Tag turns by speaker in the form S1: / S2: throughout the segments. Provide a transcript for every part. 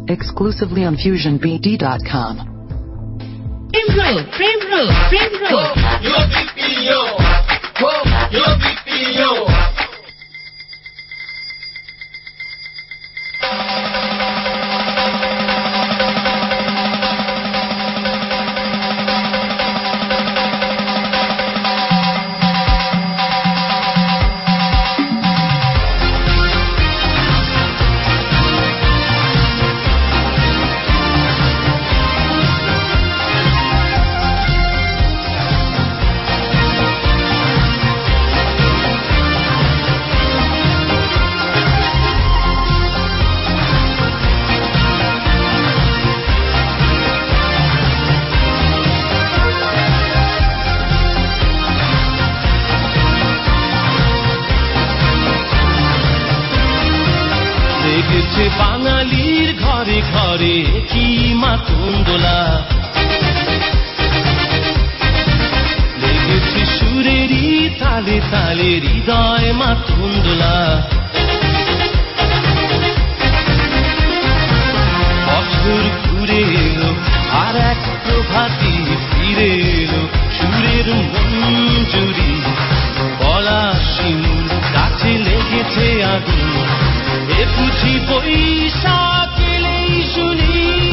S1: exclusively on FusionBD.com.
S2: Frame roll.
S3: Yo BPO. Yo BPO.
S4: বাঙালির ঘরে ঘরে কি মাতঙ্গলা লেগেছে সুরেরই তালে তালে হৃদয় মাতঙ্গলা বছর ঘুরে এলো আর এক প্রভাতী ফিরে এলো সুরের মঞ্জুরি বলা শিমুল কাছে লেগেছে আগুন এ বুঝি বৈশাখ এলেই শুনি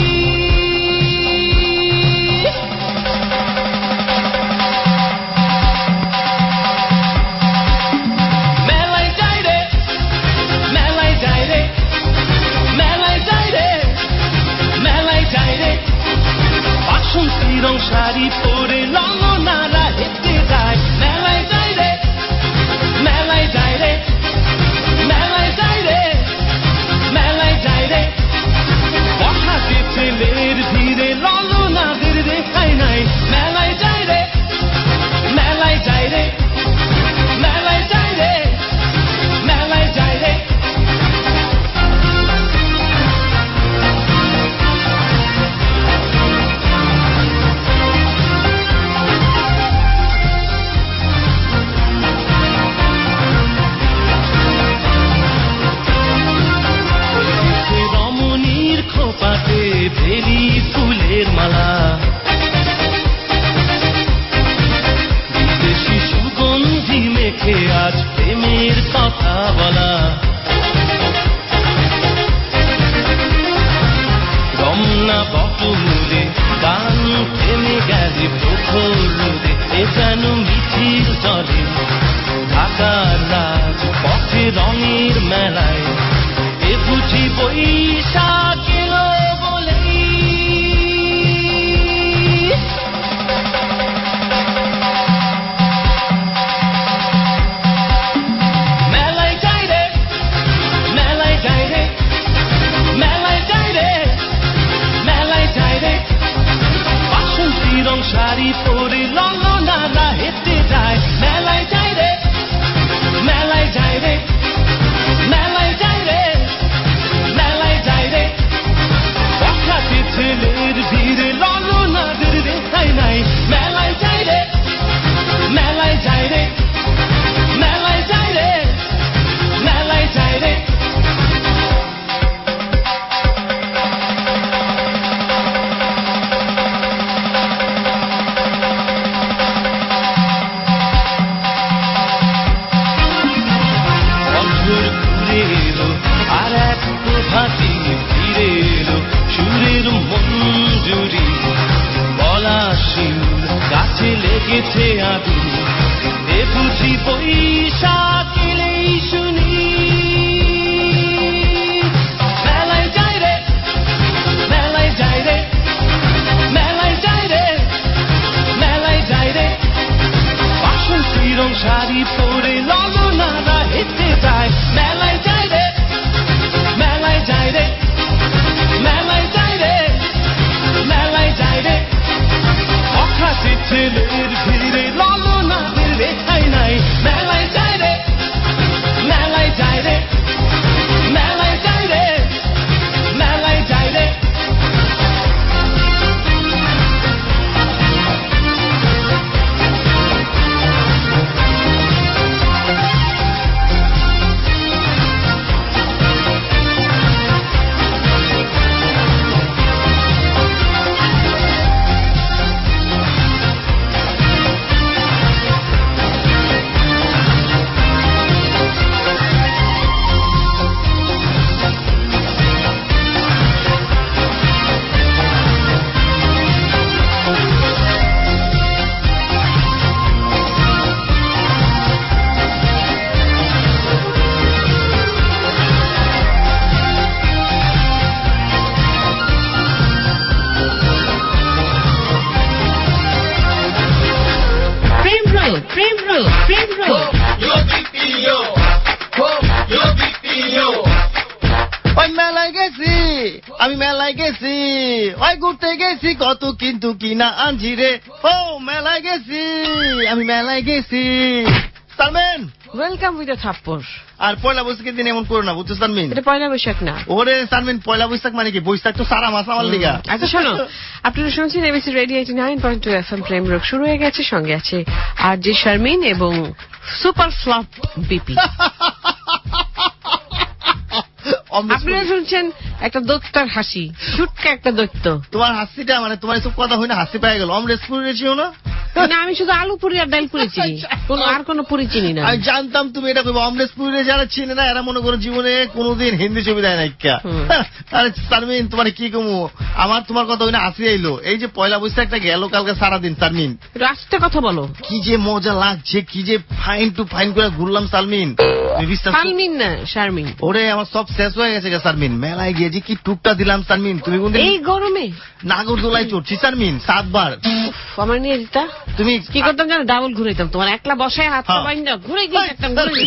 S4: মেলায় যাই রে মেলায় যাই রে মেলায় যাই রে মেলায় যাই রে বাসন্তী রং শাড়ি পরে লঙ্গনারা হেঁটে যায় মেলায় যাই রে মেলায় যাই রে মেলায় যাই রে মেলায় যাই রে বসাতে ছেলের ভিড়ে ললনাদের রেখাই নাই মেলায় যাই রে মেলায় যাই রে মেলায় যাই রে মেলায় যাই রে খোপাতে বেলি ফুলের মালা বিদেশি সুগন্ধি মেখে আজ প্রেমের কথা বলা রমনা বটমূলে গান থেমে গেলে প্রখর রোদে এ যেন মিছিল জলে ঢাকার রাজ পথে রঙের মেলায় এ বুঝি বৈশাখ এলো বলেই মেলায় যাই রে মেলায় যাই রে মেলায় যাই রে মেলায় যাই রে বাসন্তী রং শাড়ি পরে লঙ্গনারা হেঁটে যায় মেলায় যাই রে মেলায় যাই রে মেলায় যাই রে মেলায় যাই রে বসাতে ছেলের ভিড়ে ললনাদের রেখাই নাই মেলায় যাই রে মেলায় যাই রে মেলায় যাই রে মেলায় যাই রে বছর ঘুরে এলো আর এক প্রভাতী ফিরে এলো সুরের মঞ্জুরি বলা শিমুল গাছে লেগেছে আগুন এ বুঝি বৈশাখ এলেই শুনি মেলায় যাই রে মেলায় যাই রে মেলায় যাই রে মেলায় যাই রে বাসন্তী রং শাড়ি পরে ললনারা হেঁটে যায় মেলায় যাই রে মেলায় যাই রে মেলায় যাই রে মেলায় যাই রে অখাতে ছেলের ভিড়ে ললনাদের রেখাই নাই মেলায় যাই রে
S2: আমি মেলায় গেছি, ওই ঘুরতে গেছি কত কিন্তু কিনা আনছি রে। ও মেলায় গেছি, আমি মেলায় গেছি। সালমেন
S5: ওয়েলকাম উইথ আ থাপ্পড়।
S2: আর পয়লা বৈশাখের দিন এমন করো না, বুঝছো সালমিন?
S5: এটা পয়লা বৈশাখ না।
S2: ওরে সালমিন, পয়লা বৈশাখ মানে কি? বৈশাখ তো সারা মাস আমার লিগা।
S5: আচ্ছা শোনো, আপনারা শুনছেন এবিসি রেডিও 89.2 FM প্রেম রোগ শুরু হয়ে গেছে। সঙ্গে আছে আর জি শারমিন এবং সুপার ফ্লপ বিপি। আপনারা শুনছেন একটা দৈত্যর হাসি, ছুটকা একটা দৈত্য।
S2: তোমার হাসিটা মানে তোমার এসব কথা হয় না, হাসি পেয়ে গেল। অমরেশ পুরি রেছিও না?
S5: না, আমি শুধু আলু পুরি আর ডাল পুরি চিনি, আর কোন পুরি চিনি না।
S2: আমি জানতাম তুমি এটা কইবে। অমরেশ পুরি যারা চিনে না এরা মনে করো জীবনে কোনোদিন হিন্দি ছবি দেয় না। আরে সারমিন, তোমার কি কমু, আমার তোমার কথা হয় না, হাসি আইলো। এই যে পয়লা বৈশাখটা গেল কালকে সারাদিন সারমিন,
S5: রাস্তা কথা বলো।
S2: কি যে মজা লাগছে, কি যে ফাইন টু ফাইন করে ঘুরলাম সালমিন।
S5: সালমিন না শারমিন।
S2: ওরে আমার সব শেষ হয়ে গেছে সারমিন। মেলায় গিয়ে যে কি টুকটা দিলাম সারমিন। তুমি কোনদিন
S5: এই গরমে
S2: নাগরদোলায় চড়ছি সারমিন 7 বার।
S5: আমার নিয়ে দিতা।
S2: তুমি
S5: কি করতাম জানো? ডাবল ঘুরাইতাম, তোমার একলা বসায় হাত বাইন্দা ঘুরে গিয়ে থাকতাম।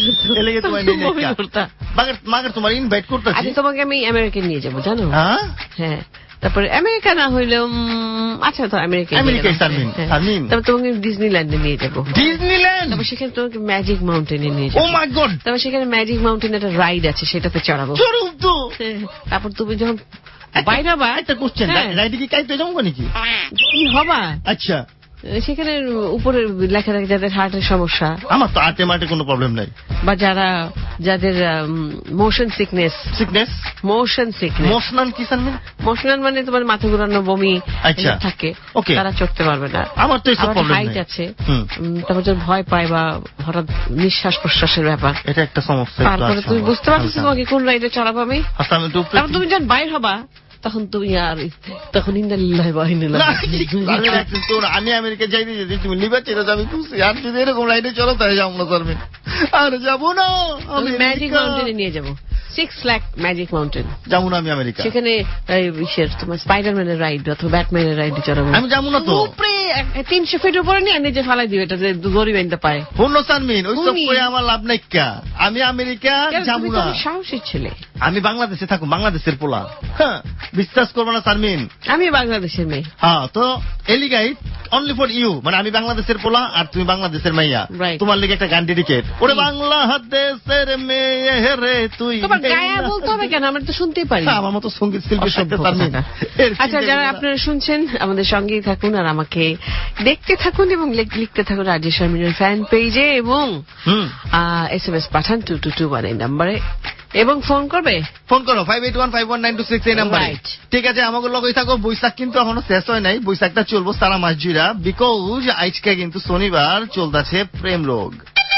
S2: মাগের তোমার ইনভাইট করতে।
S5: আচ্ছা তোমাকে আমি আমেরিকা নিয়ে যাবো জানো? হ্যাঁ, তারপরে আমেরিকা না হইলেও আচ্ছা তো আমেরিকা, তারপর তোমাকে ডিজনিল্যান্ডে নিয়ে যাবো।
S2: ডিজনিল্যান্ড?
S5: তারপর সেখানে তোমাকে ম্যাজিক মাউন্টেনে নিয়ে যাবো।
S2: Oh my God!
S5: তারপর সেখানে ম্যাজিক মাউন্টেনে একটা রাইড আছে, সেটাতে চড়াবো। তারপর তুমি যখন বাইরে হবা,
S2: একটা কোশ্চেন, রাইডে কি কাইতে যাবো নাকি?
S5: কি হবা?
S2: আচ্ছা,
S5: সেখানে উপরে লেখা থাকে যাদের হার্টের সমস্যা।
S2: আমার তো আর্টে মার্টে কোনো প্রবলেম নাই।
S5: বা যাদের মোশন সিকনেস।
S2: মোশনাল কি সামনে?
S5: মোশনাল মানে তোমার মাথা ঘুরানো, বমি থাকে, তারা চড়তে পারবে না। আমার তো এসব প্রবলেম নাই। হাইট আছে, তারপর যদি ভয় পায় বা হঠাৎ নিঃশ্বাস প্রশ্বাসের ব্যাপার, এটা একটা সমস্যা। তারপরে তুমি বুঝতে পারছো তোমাকে কোন রাইডে চড়াবো আমি। তারপর তুমি যখন বাইর হবা তখন তুমি আর তখন ইন্নালিল্লাহি ওয়া ইন্না ইলাইহি রাজিউন।
S2: আমি আমেরিকা যাইতে যদি তুমি লিবা ছেড়ে যাবি খুশি। আর যদি এরকম রাইডে চলো তাই যাবো না সারমিন, আর যাবো না।
S5: আমি ম্যাজিক মাউন্টেনে নিয়ে যাবো। 6 লাখ ম্যাজিক মাউন্টেন যাবো না আমি আমেরিকা। সেখানে তোমার স্পাইডারম্যানের রাইড অথবা ব্যাটম্যানের রাইড চড়াবো।
S2: আমি যাবো না তো।
S5: উপরে 300 ফিট উপরে নিয়ে নিজে ফালাই দিবে, এটা যে দড়ি বেঁধে পায়।
S2: পূর্ণ সারমিন, ওই সব করে আমার লাভ নাই। আমি আমেরিকা যাবো না।
S5: সাহসী ছেলে।
S2: আমি বাংলাদেশে থাকুন, বাংলাদেশের পোলা। হ্যাঁ, বিশ্বাস করবো না সারমিন, আমি
S5: বাংলাদেশের মেয়ে।
S2: হ্যাঁ, তো এলিগাই অনলি ফর ইউ, মানে আমি বাংলাদেশের পোলা আর তুমি বাংলাদেশের মাইয়া। তোমার লিগে একটা গান ডেডিকেট। ওরে বাংলাদেশের মেয়ে রে তুই।
S5: তোমার গায়া বলতে হবে কেন? আমরা তো শুনতেই পারি।
S2: আমার মতো সঙ্গীত শিল্পী শব্দ সারমিন।
S5: আচ্ছা, যারা আপনারা শুনছেন আমাদের সঙ্গেই থাকুন আর আমাকে দেখতে থাকুন এবং লিখতে থাকুন আর জি শারমিনের ফ্যান পেজে এবং SMS পাঠান 2221 এই নম্বরে এবং ফোন করো 58151926 এই নাম্বারে। ঠিক আছে, আমাকে লগই থাকো। বৈশাখ কিন্তু এখনো শেষ হয় নাই, বৈশাখটা চলবো সারা মাস জুড়া, বিকজ আজকে কিন্তু শনিবার চলতেছে প্রেম রোগ।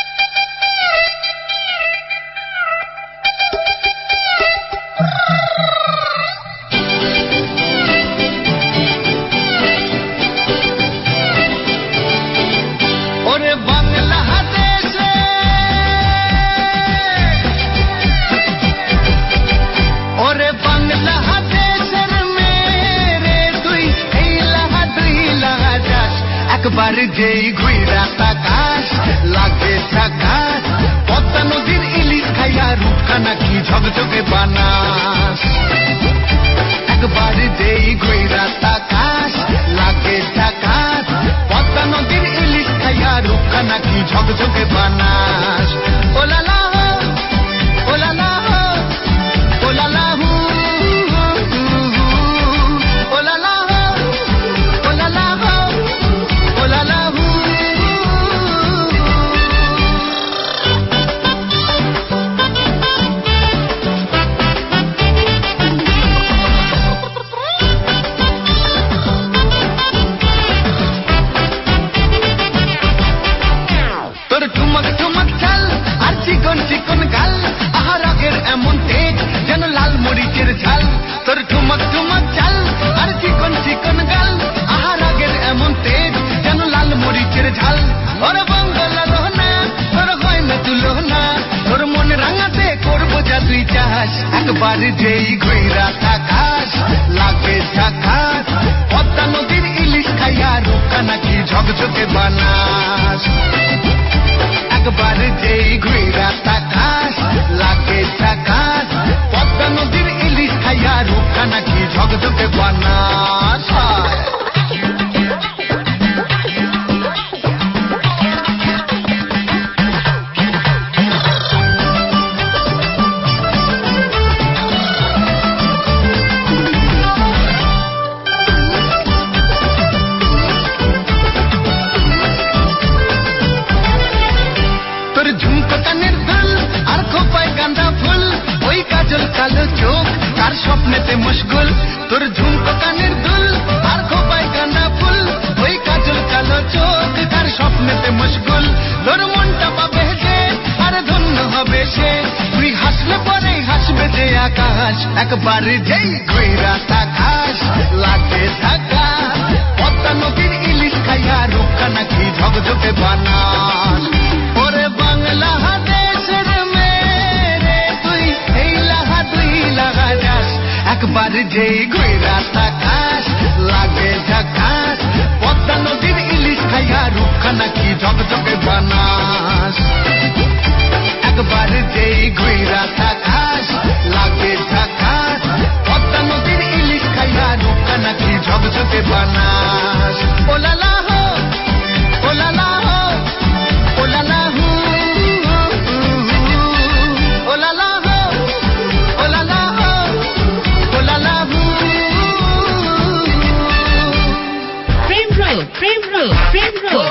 S3: একবার যেই ঘুইরা তাকাস লাগে ঝাকাস, পদ্মা নদীর ইলিশ খাইয়া রূপখানা কি ঝকঝকে বানাস। একবার যেই ঘুইরা তাকাস লাগে ঝাকাস, পদ্মা নদীর ইলিশ খাইয়া রূপখানা কি ঝকঝকে বানাস। ওলালা ওলালা ওলালা ঝকঝকে বানাস। কালো চোখ কার স্বপ্নেতে মুশগুল, তোর ঝুমকো কানের দুল আর খোপায় গাঁদা ফুল, ওই কাজল কালো চোখ কার স্বপ্নেতে মুশগুল, তোর মনটা পাবে যে আর ধন্য হবে সে, তুই হাসলে পরে হাসবে যে আকাশ, একবার যেই ঘুইরা তাকাস লাগে ঢাকা, পদ্মা নদীর ইলিশ খাইয়া রূপকা নাকি ঝকঝকে বানাস। ওরে বাংলা একবার যেই ঘুইরা তাকাস লাগে ঝাকাস, পদ্মা নদীর ইলিশ খাইয়া রূপকা নাকি ঝকঝকে বানাস। একবার যেই ঘুইরা তাকাস লাগে ঝাকাস, পদ্মা নদীর ইলিশ খাইয়া রূপকা নাকি ঝকঝকে বানাস। ওলালা হো ওলালা হো ওলালা হু ওলালা হো ওলালা হো ওলালা হু।
S5: প্রেম রোগ প্রেম রোগ প্রেম রোগ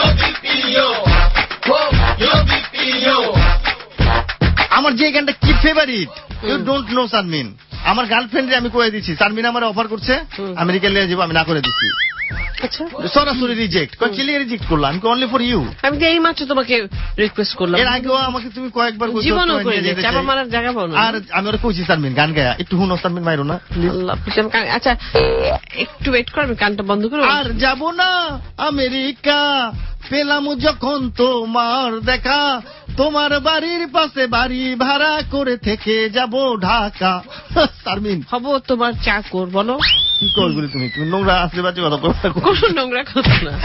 S2: আমার যে গানটা কি ফেভারিট ইউ ডোন্ট নো সানমিন, আমার গার্লফ্রেন্ডে আমি কয়ে দিচ্ছি, সানমিন আমার অফার করছে আমেরিকা নিয়ে যাবো, আমি না করে দিচ্ছি। সরাসরি রিজেক্ট ক্লিয়ার রিজেক্ট করলাম, আমি অনলি ফর ইউ।
S5: আমি তো এই মাত্র তোমাকে রিকোয়েস্ট করলাম,
S2: এর আগেও আমাকে তুমি কয়েকবার
S5: জীবনও করে দিয়েছি, আমার মারার জায়গা পাও না।
S2: আর আমি ওরা কইছি সানমিন গান গায়া একটু হুনো, সানমিন মাইরো না
S5: আল্লাহ। আচ্ছা একটু ওয়েট করো, আমি গানটা বন্ধ করো।
S2: আর যাব না আমেরিকা, পেলাম যখন তোমার দেখা, তোমার বাড়ির পাশে বাড়ি ভাড়া করে থেকে যাব ঢাকা। সারমিন
S5: হব তোমার চাকর, বলো
S2: কি করবি তুমি? তুমি নোংরা আসলে বাজে কথা
S5: কোন নোংরা কথা না।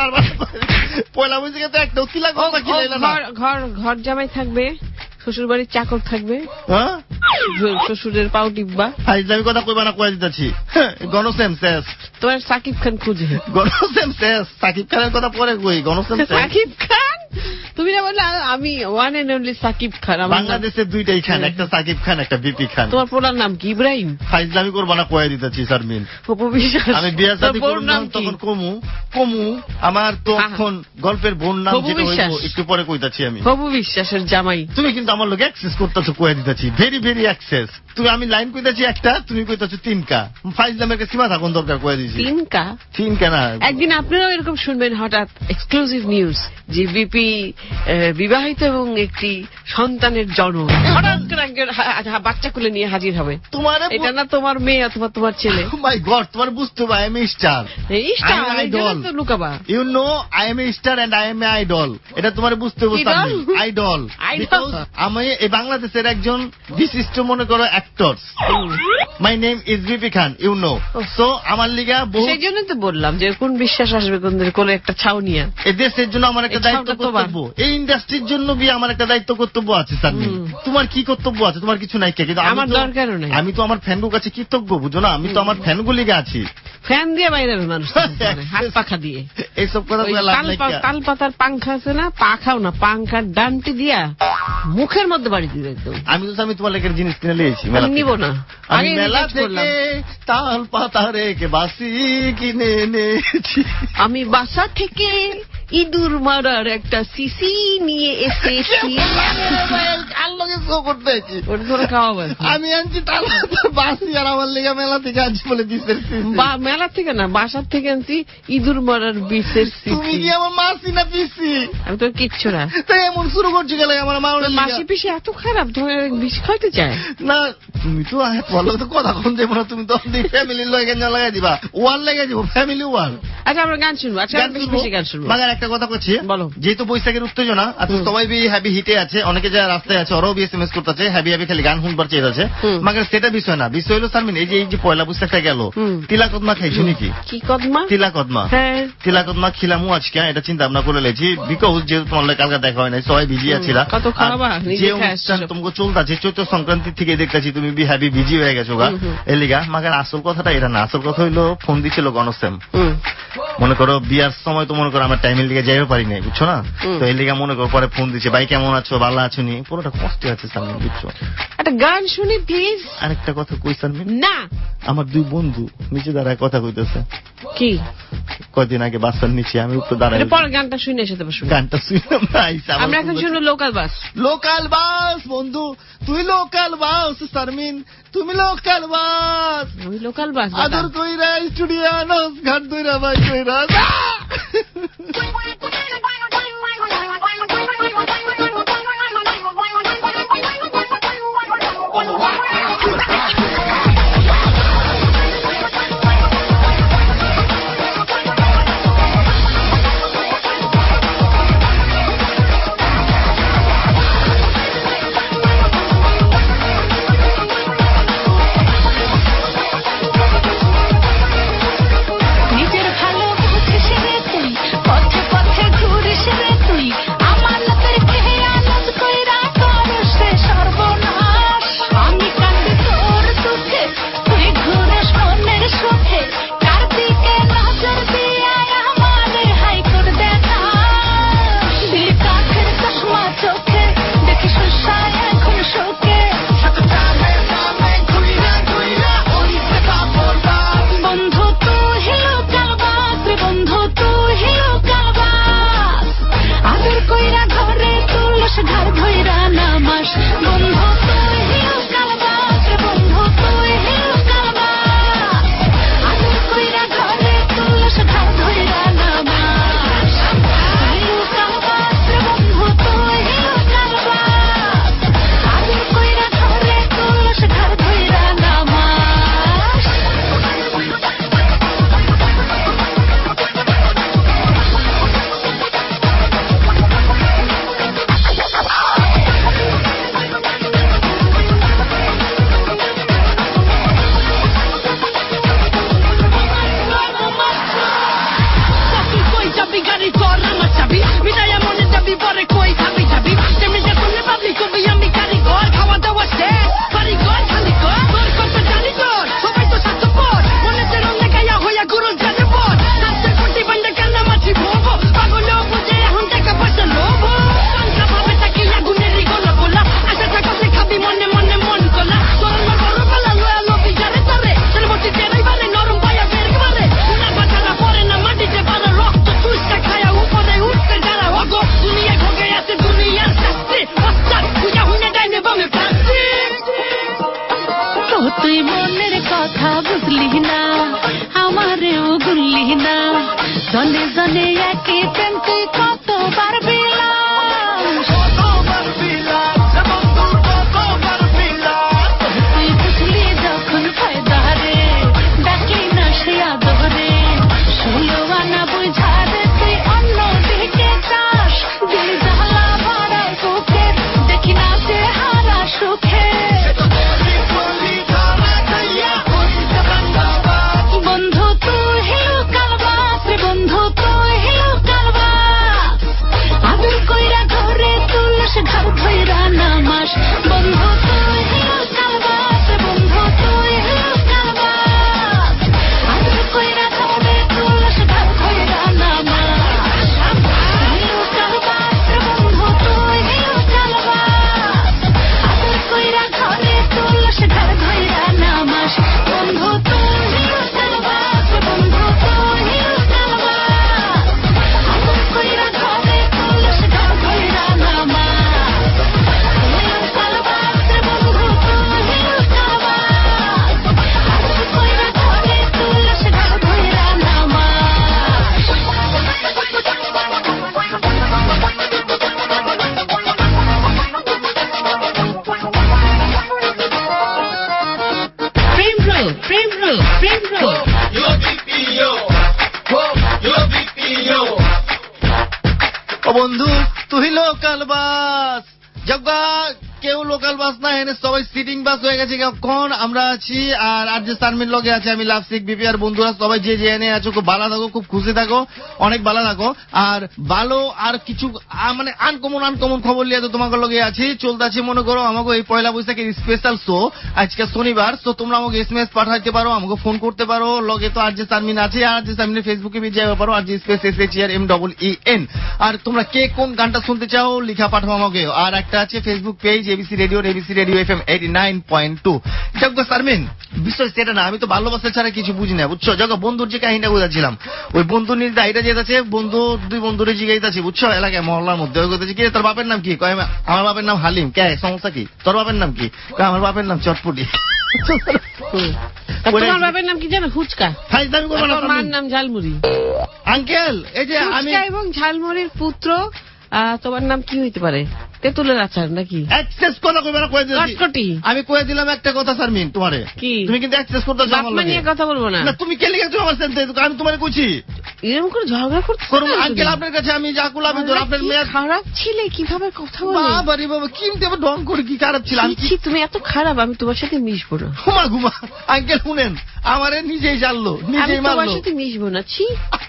S2: পয়লা বৈশাখে তো একটা উকিলা কথা কি
S5: ঘর জামাই থাকবে, শ্বশুর বাড়ির চাকর থাকবে, শ্বশুরের পাও টিপবা।
S2: ইসলামী কথা কইবা না, কয়ে দিতেছি গণসেম শেষ।
S5: তোমার সাকিব খান খুঁজে
S2: গণসেম শেষ, সাকিব খানের কথা পরে কই, গণসেম
S5: সাকিব খান তুমি না বললে আমি one and only Shakib Khan.
S2: বাংলাদেশের দুইটাই খান, একটা সাকিব খান একটা বিপি খান।
S5: তোমার পুরার নাম কি? ইব্রাহিম।
S2: ফাইজলামি করবো না, কয়ে দিতেছি শারমিন।
S5: অপু বিশ্বাস।
S2: আমি বিয়ে শাদী করলাম তখন কমু আমার তো এখন গল্পের বোন নাম যেটা হইব একটু পরে কইতাছি আমি।
S5: অপু বিশ্বাসের জামাই।
S2: তুমি কিন্তু আমার লোক অ্যাক্সেস করতেছো, কয়ে দিতেছি ভেরি ভেরি অ্যাক্সেস। তুমি আমি লাইন কইতাছি একটা, তুমি কইতাছো তিনকা। ফাইজলামের কাছে সীমা থাকুন দরকার, কয়ে দিছি তিনকা না। একদিন
S5: আপনারাও এরকম শুনবেন হঠাৎ এক্সক্লুসিভ নিউজ যে বিপি বিবাহিত এবং একটি সন্তানের জন্ম, হঠাৎ করে বাচ্চা কোলে নিয়ে হাজির হবে।
S2: তোমার
S5: এটা না তোমার মেয়ে অথবা তোমার ছেলে।
S2: মাই গড, তোমার বুঝতে হবে আই এম এ স্টার।
S5: তো লুকাবা।
S2: You know I am a star and I am a idol, এটা তোমার বুঝতে হবে। আইডল আমি এই বাংলাদেশের একজন বিশিষ্ট মনে করো actor. My name is BP Khan, you know. So আমার লিগা
S5: সেই জন্যই তো বললাম যে কোন বিশ্বাস আসবে কোন কোলে একটা ছাউনিয়া।
S2: এই দেশের জন্য আমার একটা দায়িত্ব কর্তব্য, এই ইন্ডাস্ট্রির জন্য আমার একটা দায়িত্ব কর্তব্য আছে। তোমার কি কর্তব্য আছে? তোমার কিছু নাই, কিন্তু
S5: আমার দরকারও নাই।
S2: আমি তো আমার ফ্যানগুলোর কাছে কৃতজ্ঞ, বুঝো না? আমি তো আমার ফ্যানগুলিকে আছি।
S5: ফ্যান দিয়ে বাইরে মানুষ হাত পাখা দিয়ে
S2: এইসব কথা
S5: তাল পাতার পাংখা আছে না, পাখাও না, পাংখার ডানটি দিয়া মুখের মধ্যে বাড়ি দিবে একদম।
S2: আমি তোমার লেগের জিনিস কিনে নিয়েছি,
S5: নিব না।
S2: আমি মেলা থেকে তাল পাতা রেখে বাসি কিনে এনেছি।
S5: আমি বাসা থেকে ইঁদুর মারার একটা সিসি নিয়ে এসেছি।
S2: আমি আনছি তাল পাতার বাসি, আর আমার লেগে মেলা থেকে আনছি বলে বিষের সিসি।
S5: মেলা থেকে না, বাসার থেকে আনছি ইঁদুর মারার বিষের সিসি।
S2: তুমি কি আমার মাসি না পিসি?
S5: আমি তো কিচ্ছু না।
S2: তাই এমন শুরু করছি গেলে আমার
S5: মাসি পিসি এত খারাপ, তোমার বিষ খাইতে চায়
S2: না? তুমি তো বলো তো কথা কম যাবো না, তুমি তো ফ্যামিলির লগে লাগাই দিবা, ওয়াল লাগাই দিব, ফ্যামিলি ওয়াল।
S5: আচ্ছা আমরা গান শুনবো। আচ্ছা বেশি গান শুনবো।
S2: মাগার একটা কথা বলছি, বলো। যেহেতু বৈশাখের উত্তেজনা, আচ্ছা সবাই হ্যাপি হিটে আছে, অনেকে যারা রাস্তায় আছে ওরাও SMS করতেছে হ্যাপি হ্যাপি, খালি গান শুনবার চেয়ে আছে। মাগার সেটা বিষয় না, বিষয় হলো শারমিন এই যে পয়লা বৈশাখটা গেল, তিলা কদমা খাইছো নাকি?
S5: কি কদমা?
S2: তিলা কদমা। হ্যাঁ তিলা কদমা খিলামু আজকে, এটা চিন্তা ভাবনা করে লেছি, বিকজ যেহেতু তোমার কালকে দেখা হয় নাই, সবাই বিজি আছিলা। যে অনুষ্ঠান তোমাকে চলতেছে চৈত্র সংক্রান্তি থেকে দেখতেছি তুমি হ্যাপি বিজি হয়ে গেছো গা এলিগা। মাগার আসল কথাটা এটা না, আসল কথা হইলো ফোন দিছিল গণশ্যাম। মনে করো বিয়ার সময় তো মনে করো আমার টাইমের লিগে যাইও পারি নাই, বুঝছো না? তো এই লিগা মনে করো পরে ফোন দিচ্ছে, ভাই কেমন আছো, ভালো আছো নি, পুরোটা কষ্টে আছে সামনে, বুঝছো?
S5: একটা গান শুনি প্লিজ।
S2: আরেকটা কথা কই সামনে
S5: না,
S2: আমার দুই বন্ধু নিচে দাঁড়ায় কথা কইতেছে।
S5: কি?
S2: কয়দিন আগে বাসের নিচে, আমি উপরে দাঁড়াই।
S5: পরে গানটা শুনে এসে তবে শুনি।
S2: গানটা শুনলাম না,
S5: আমরা এখন শুনবো লোকাল বাস।
S2: লোকাল বাস বন্ধু, তুই লোকাল বাস শারমিন, তুমি লোকাল বাস।
S5: আমি লোকাল বাস
S2: আদর কইরা স্টুডিয়ানস ঘাট দইরা বাই কইরা। ও বন্ধু তুই লোকাল বাস জগা কেউ লোকাল বাস না এনে সবাই সিটিং বাস হয়ে গেছে এখন আমরা আছি আর যে সারমিন লগে আছে আমি লাভসিক বিপি আর বন্ধুরা সবাই যে এনে আছো খুব ভালো থাকো খুব খুশি থাকো অনেক ভালো থাকো আর ভালো আর কিছু মানে আনকমন খবর লিয়ে তো তোমাকে লগে আছি চলতেছি মনে করো আমাকে এই পয়লা বৈশাখের স্পেশাল শো আজকে শনিবার তো তোমরা আমাকে এসএমএস পাঠাইতে পারো আমাকে ফোন করতে পারো লগে তো আর যে সারমিন আছে আর যে সারমিনের ফেসবুকে বি যাইতে পারো আর যে স্পেস SHERMEEN আর তোমরা কে কোন গানটা শুনতে চাও লিখা পাঠাও আমাকে আর একটা আছে Facebook page ABC radio FM 89.2 জগা সারমিন বিষয় সেটা না আমি তো ভালোবাসা ছাড়া কিছু বুঝি না বুঝছো জগা বন্ধুর যে কাহিনীটা বুঝাচ্ছিলাম ওই বন্ধু নিজে আইটা যেতেছে বন্ধু দুই বন্ধুরে জিগাইতেছে বুঝছো এলাকায় মহল্লার মধ্যে ওই কথা কি তোর বাপের নাম কি কয় আমার বাপের নাম হালিম কে সমস্যা কি তোর বাপের নাম কি আমার বাপের নাম চটপটি
S5: তোমার বাপের নাম কি জানো ফুচকা আমার নাম ঝালমুড়ি
S2: আঙ্কেল এই যে আমি
S5: এবং ঝালমুড়ির পুত্র তোমার নাম কি হইতে পারে তেঁতুলের আচার নাকি
S2: অ্যাক্সেস কথা কইবে না কই দিছি আমি কই দিলাম একটা কথা সারমিন তোমারে তুমি কিন্তু অ্যাক্সেস করতে যাও
S5: আমার নিয়ে কথা বলবো না
S2: না তুমি কে লিখেছো আমার সাথে আমি তোমারে কইছি
S5: এরকম করে ঝগড়া করতে
S2: আঙ্কেল আপনার কাছে আমি যা কুল আমি আপনার মেয়ে
S5: খারাপ ছিলে কিভাবে কথা বলে
S2: বাবা রে বাবা কি দেব ঢং করে কি খারাপ ছিল আমি
S5: তুমি এত খারাপ আমি তোমার সাথে মিশবো না
S2: ঘুমা আঙ্কেল শুনেন আমারে নিজেই জানলো নিজেই মারলো
S5: তোমার সাথে মিশবো না ছি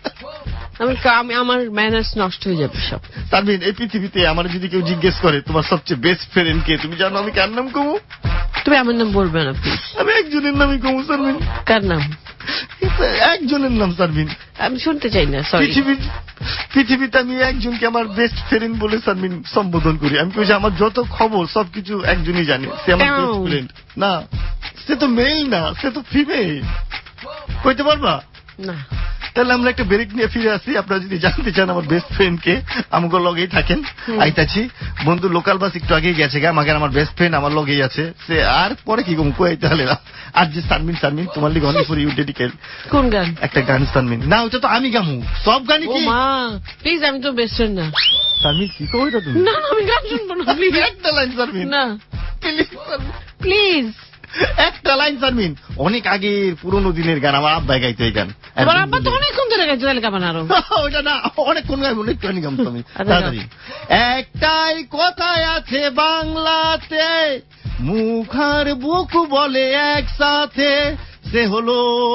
S5: আমি আমার ম্যানার্স নষ্ট হয়ে যাবে সব
S2: সারমিন এই পৃথিবীতে আমার যদি কেউ জিজ্ঞেস করে তোমার সবচেয়ে বেস্ট ফ্রেন্ড কে তুমি জানো আমি কার নাম কমু
S5: তুমি আমার নাম বলবে না প্লিজ
S2: আমি একজনের নামই কমু সারমিন
S5: কার নাম
S2: একজনের নাম সারমিন
S5: আমি শুনতে চাই না সরি
S2: পৃথিবীতে আমি একজনকে আমার বেস্ট ফ্রেন্ড বলে সারমিন সম্বোধন করি আমি কইছি আমার যত খবর সবকিছু একজনই জানে সে আমার বেস্ট ফ্রেন্ড না সে তো মেল না সে তো ফিমেল কইতে পারবা
S5: না
S2: তাহলে আমরা একটা ব্রেক নিয়ে ফিরে আসি আপনারা যদি জানতে চান আমার বেস্ট ফ্রেন্ড কে আমাকে লগেই থাকেন আইতাছি বন্ধু লোকাল বাস একটু আগেই গেছে আমাকে আমার বেস্ট ফ্রেন্ড আমার লগেই আছে সে আর পরে কি কম কইতে হলে না আর যে সারমিন তোমার লিগে অনেক ফর ইউ ডেডিকেট
S5: কোন গান
S2: একটা গান সারমিন না ওটা তো আমি গামু সব গানই কি
S5: ও মা প্লিজ আমি তো বেস্ট ফ্রেন্ড না
S2: সারমিন কি কইতা তুমি
S5: না আমি গান শুনবো না প্লিজ
S2: একটা লাইন সারমিন
S5: না প্লিজ
S2: একটা লাইন সারমিন অনেক আগে পুরোনো দিনের গান আমার আব্বাই গাইতো এই গান
S5: আমার আব্বা তো অনেকক্ষণ ধরে গাইতো তাহলে গান আরো
S2: ওটা না অনেকক্ষণ গাইবো অনেক গান গামতো আমি তাড়াতাড়ি একটাই কথাই আছে বাংলাতে মুখার বুক বলে একসাথে সে হলো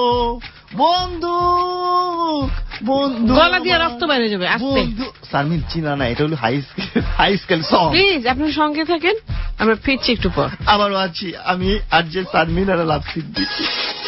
S2: বন্ধু বন্ধু
S5: গলা দিয়ে রক্ত বেরিয়ে যাবে আস্তে
S2: সারমিন চিনা না এটা হলো হাই স্কেল সং
S5: প্লিজ আপনি সঙ্গে থাকেন আমরা ফিরছি একটু পর
S2: আবারও আছি আমি আর যে সারমিন আর লাভসিক দিচ্ছি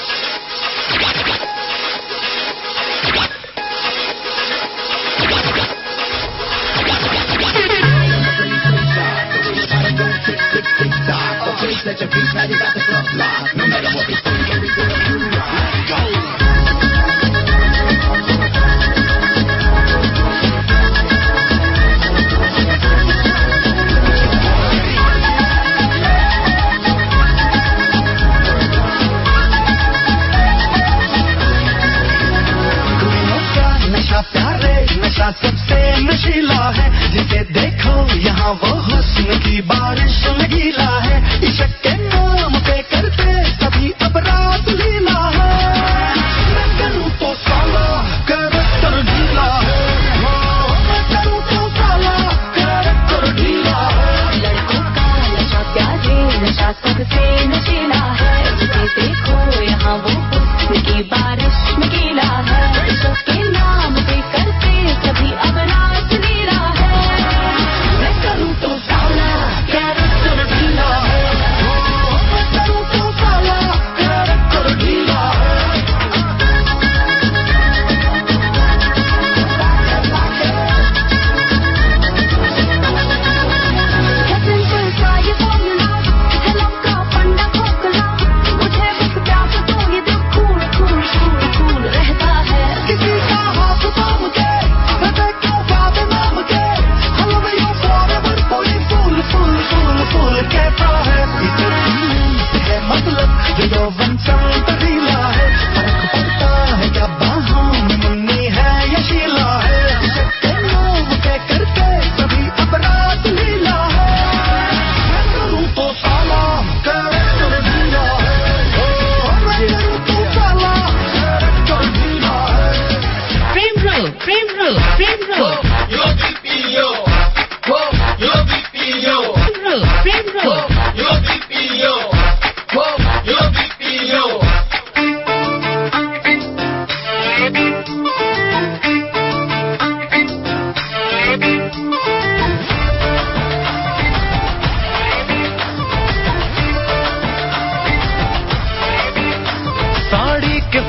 S3: नशा सबसे नशीला है जिसे देखो यहाँ वो हुस्न की बारिश में गीला है इश्क के नाम पे करते सभी अपराध लीला है मैं करूँ तो साला कैरेक्टर ढीला है मैं करूँ तो साला कैरेक्टर ढीला है
S6: लड़कों का नशा प्यार नशा सबसे नशीला है जिसे देखो यहाँ वो हुस्न की बारिश में गीला है इश्क के नाम पे करते सभी अपराध लीला है मैं करूँ तो साला कैरेक्टर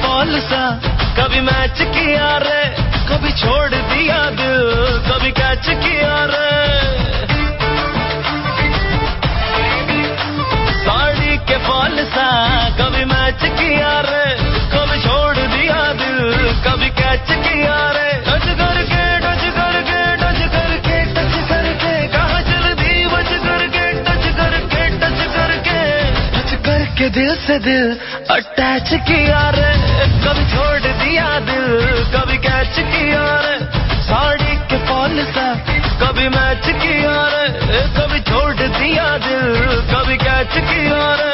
S4: फॉल सा कभी मैच किया रे, कभी छोड़ दिया दिल, कभी कैच किया रे। साड़ी के फॉल सा कभी मैच किया रे, कभी छोड़ दिया दिल, कभी कैच किया रे। टच करके टच करके टच करके टच करके कहाँ चल दी बच करके, टच करके टच करके टच करके दिल से दिल अटैच किया रे, कभी छोड़ दिया दिल, कभी कैच किया रे। साड़ी के फॉल सा कभी मैच किया रे, कभी छोड़ दिया दिल, कभी कैच किया रे।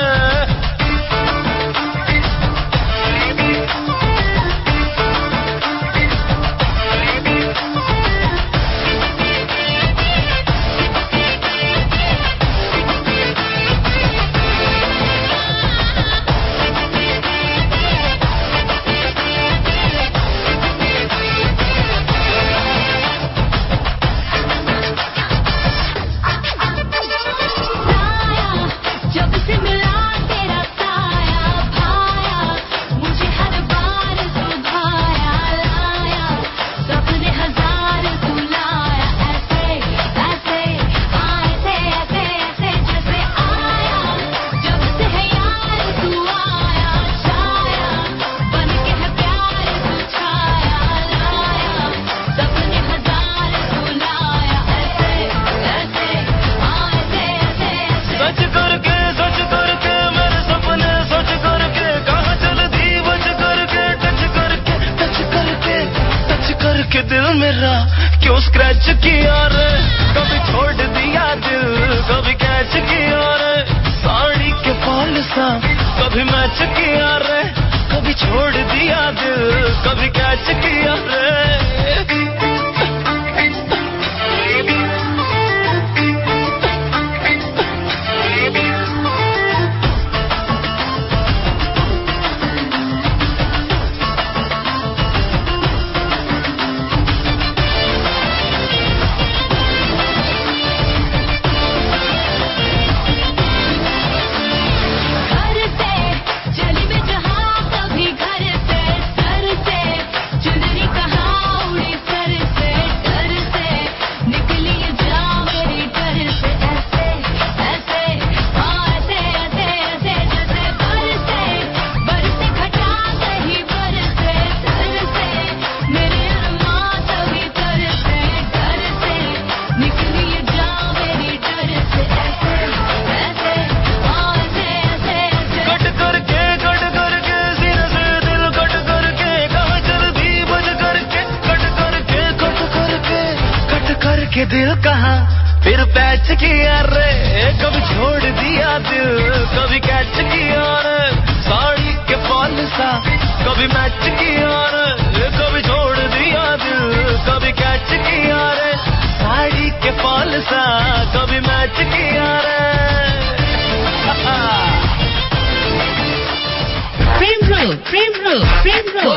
S4: दिल मेरा क्यों स्क्रैच किया रे, कभी छोड़ दिया दिल, कभी कैच किया रे। साड़ी के फॉल सा कभी मैच किया रे, कभी छोड़ दिया दिल, कभी कैच किया रे। के दिल कहाँ फिर पैच किया रे, कभी छोड़ दिया दिल, कभी कैच किया रे। साड़ी के फॉल सा कभी मैच किया रे, कभी छोड़ दिया दिल, कभी कैच किया रे। साड़ी के फॉल सा कभी मैच किया रे।
S5: प्रेम रोल, प्रेम रोल, प्रेम रोल।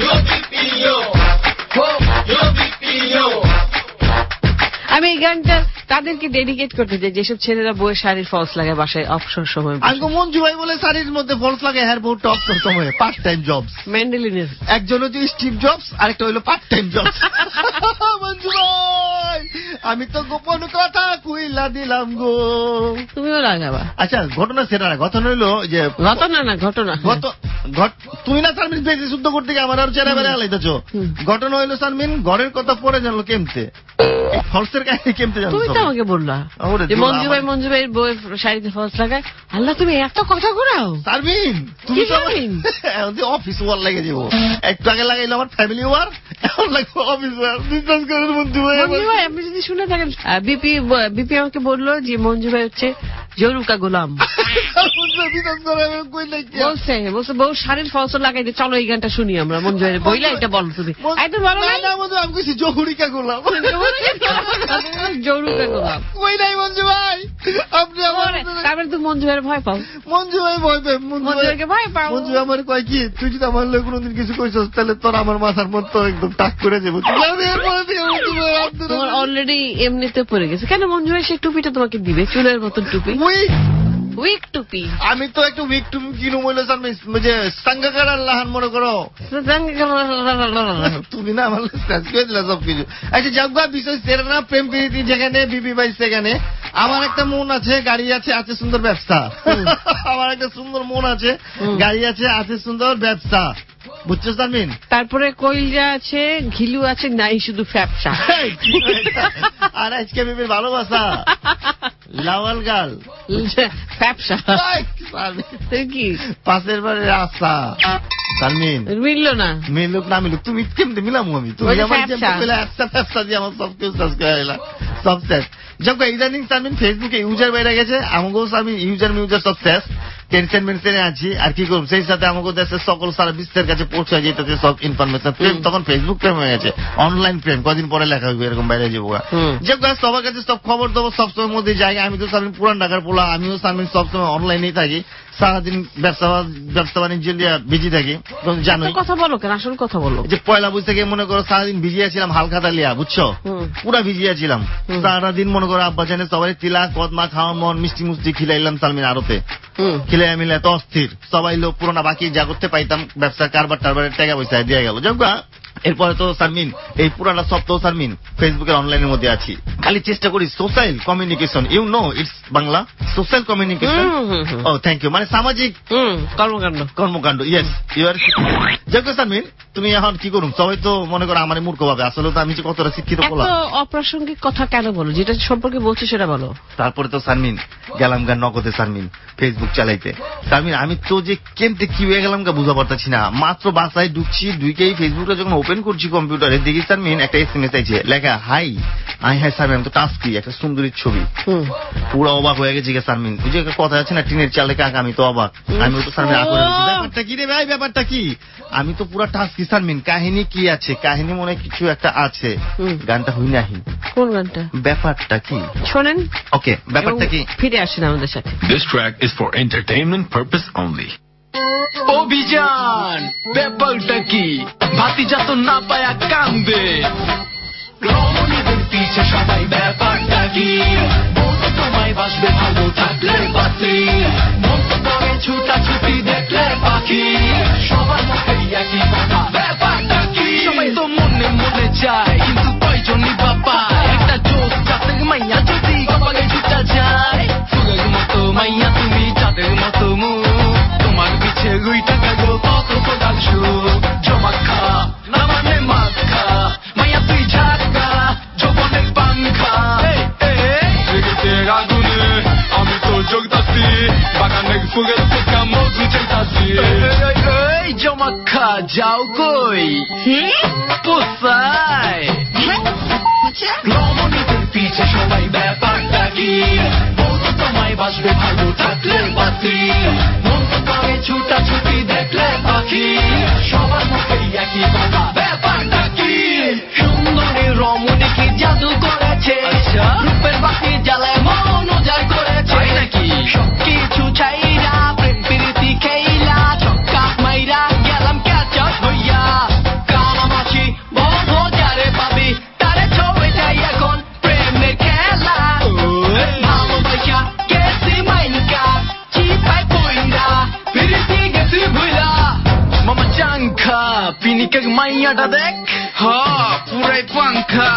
S5: আমি এই গানটা তাদেরকে ডেডিকেট করতে চাই যেসব ছেলেরা বইয়ের শাড়ির ফলস লাগায় বাসায় অবসর সময়।
S2: আঙ্কু মঞ্জু ভাই বলে শাড়ির মধ্যে ফলস লাগায় হ্যার বহুত অবসর সময়ে পার্ট টাইম জবস।
S5: মেন্ডেলিনের
S2: একজন হচ্ছে স্টিভ জবস, আরেকটা হইলো পার্ট টাইম জবস। মঞ্জু ভাই আমি তো গোপন কথা কইলা দিলাম গো,
S5: তুমিও লাগাবা।
S2: আচ্ছা ঘটনা সেটা না, ঘটনা হইলো যে
S5: ঘটনা না ঘটনা
S2: তুই না সারমিন বেশি শুদ্ধ করতে গিয়ে আমার আর চেহারা বেড়ে আলাইতেছ। ঘটনা হইলো সারমিন ঘরের কথা পরে জানলো কেমতে, ফলসের কাহিনী কেমতে জানো?
S5: তুমি তো আমাকে বললা মঞ্জু ভাইয়ের বউয়ের শাড়িতে ফলস লাগায়। আল্লাহ তুমি এত কথা ঘুরাও
S2: সারমিন, তুমি তো অফিস ওয়ার লেগে যাবো। একটু আগে লাগাইলো আমার ফ্যামিলি ওয়ার, এখন লাগবে অফিস ওয়ার। বিশ্বাস করেন মঞ্জু ভাই,
S5: আপনি যদি শুনে থাকেন বিপি আমাকে বললো যে মঞ্জু ভাই হচ্ছে জরুকা গোলাম। বলছে বউ শাড়ির ফলস লাগাইতে, চলো এই গানটা শুনি আমরা। মঞ্জু ভাইয়ের বইলা এটা বলো তুমি। একদম বলো না,
S2: আমি কইছি জহুরিকা গোলাম,
S5: জরুকা গোলাম
S2: কই নাই মঞ্জু ভাই। আপনি আমার
S5: তারপরে তুমি মঞ্জু ভাইয়ের ভয় পাও।
S2: মঞ্জু ভাই ভয় পায়, মঞ্জু ভাইকে ভয় পাও। মঞ্জু আমার কয় কি, তুই যদি আমার লোক কোনোদিন কিছু কইছস তাহলে তোর আমার মাথার মতো একদম টাক করে যাবো।
S5: তোমার অলরেডি এমনিতে পড়ে গেছে। কেন মঞ্জু ভাই সেই টুপিটা তোমাকে দিবে, চুলের মতন টুপি? উইক টুপি।
S2: আমি তো একটু উইক টুপি কিনু বলে যে সাঙ্গাকার আল্লাহান মনে করো তুমি না আমার সব কিছু। আচ্ছা যাক বিষয় সেরা না, প্রেম প্রীতি যেখানে বিবি ভাই সেখানে। আমার একটা মন আছে, গাড়ি আছে, আছে সুন্দর ব্যবসা। আমার একটা সুন্দর মন আছে, গাড়ি আছে, আছে সুন্দর ব্যবসা, বুঝছো শারমিন?
S5: তারপরে কইলজা আছে, ঘিলু আছে, নাই শুধু ফ্যাপসা।
S2: আর আজকে বিবির ভালোবাসা লাওয়াল গাল
S5: ফ্যাপসা। তুই কি
S2: পাশের বাড়ির আশা শারমিন?
S5: মিললো না,
S2: মিলুক না মিলুক, তুমি কেমনি মিলামু আমি? তুমি আমার ব্যবসা দিয়ে আমার সব কিছু সব শেষ। যখন ইদানিং শারমিন ফেসবুকে ইউজার বেড়ে গেছে, আমাকেও শারমিন ইউজার সব শেষ, টেনশন মেনশনে আছি। আর কি করবো, সেই সাথে আমাকে দেশের সকল সারা বিশ্বের কাছে পৌঁছায় যেতেছে সব ইনফরমেশন। প্রেম তখন ফেসবুক প্রেম হয়ে গেছে, অনলাইন প্রেম, কদিন পরে লেখা হইবে এরকম বাইরে যাবো। যখন সবার কাছে সব খবর দেবো সবসময় মধ্যে জায়গা। আমি তো শারমিন পুরান ঢাকার পোলা, আমিও শারমিন সবসময় অনলাইনেই থাকি, সারাদিন ব্যবসা বাণিজ্য নিয়ে বিজি থাকি। জানো
S5: কথা বলো কেন, আসল কথা বলো।
S2: যে পয়লা বৈশাখে মনে করো সারাদিন ভিজি আছিলাম হালখাতা লিয়া, বুঝছো, পুরা ভিজি আছিলাম সারাদিন। মনে করো আব্বা জানে সবাই তিলা কদমা খাওয়া মন মিষ্টি মুষ্টি খিলাইলাম শারমিন আরতে, খিলাই মিলে এত অস্থির সবাই লোক পুরোনা বাকি যা করতে পাইতাম ব্যবসার কারবার টারবারের টাকা পয়সা দিয়ে গেল। যাক এরপরে তো শারমিন এই পুরানা সপ্তাহ শারমিন ফেসবুকের অনলাইনের মধ্যে আছি, খালি চেষ্টা করি social communication. You know it's Bangla social communication. Oh thank you, মানে সামাজিক কর্মকাণ্ড। Yes you are. যাক শারমিন তুমি এখন কি করুন, সবাই তো মনে করো আমার মূর্খ ভাবে, আসলে তো আমি যে কতটা শিক্ষিত বললাম।
S5: অপ্রাসঙ্গিক কথা কেন বলো, যেটা সম্পর্কে বলছো সেটা বলো।
S2: তারপরে তো শারমিন গেলাম গা নগদে শারমিন ফেসবুক চালাইতে। শারমিন আমি তো যে কেমতে কি হয়ে গেলাম গা বুঝা পারতাছি না। মাত্র বাসায় ঢুকছি, ঢুকেই ফেসবুকটা যখন ওপেন করছি কম্পিউটারে, দেখি শারমিন একটা এসএমএস আইছে, লেখা হাই হাই শারমিন, তো টাস্কি একটা সুন্দরীর ছবি। পুরো অবাক হয়ে গেছি শারমিন। ওই যে কথা আছে না টিনের চালে কাকা, আমি তো অবাক। আমি তো শারমিন ব্যাপারটা কি রে ভাই, ব্যাপারটা কি? আমি তো পুরা টাস্কি শারমিন। কাহিনী কি আছে? কাহিনী মনে কিছু একটা আছে। গানটা হই নাহি।
S5: কোন গানটা?
S2: ব্যাপারটা কি শোনেন। ওকে, ব্যাপারটা কি?
S5: ফিরে আসেন আমাদের সাথে।
S7: This track is for entertainment purpose only.
S4: অভিযান ব্যাপারটা কি? ভাতিজা তো না পায়া কান্দে, রমণীদের পিছে সবাই ব্যাপারটা কি? তোমায় বাসবে ভালো থাকলে বাতি, মন তো করে ছুটাছুটি দেখলে পাখি, সবার মুখে একই কথা ব্যাপারটা কি? সবাই তো মনে মনে চায়, কিন্তু কয়জনই বাবা একটা জোক যাতে মাইয়া যদি কপালে ছুটা যায়। ফুলের মতো মাইয়া তুমি, চাঁদের মতো মুখ, তোমার পিছে লুইটা গেল কত কোদাল সুখ। জমাখা না মানে মাখা, মাইয়া তুই ঝাটকা যৌবনের পাংখা। আগুনে আমি তো যোগদাসি, বাগানের ফুলের থেকে মধু চাইতাছি। জমাখা যাও কই পোষায়, রমণীদের পিছে সবাই ব্যাপারটা কি? তোমায় বাসবে ভালো থাকলে বাতি, মন তো করে ছুটাছুটি দেখলে পাখি, সবার মুখে একই কথা ব্যাপারটা কি? সুন্দরী রমণী কি জাদু করেছে, রূপের বাতি জ্বালায় মন উজাড় করেছে নাকি? সবকিছু চাইরা প্রেম প্রীতি খেইলা, ছক্কা মাইরা গেলাম ক্যাচ হইয়া। কানামাছি বন্ধ যারে পাবি তারে ছবে যাই এখন প্রেমের খেলা। ভালোবাসা গেছি মাইনকা, চিপাই পইন্ডা প্রীতি গেছি ভুইলা। মামা চাংখা পিনিকের মাইয়াটা দেখ, পুরাই পাংখা।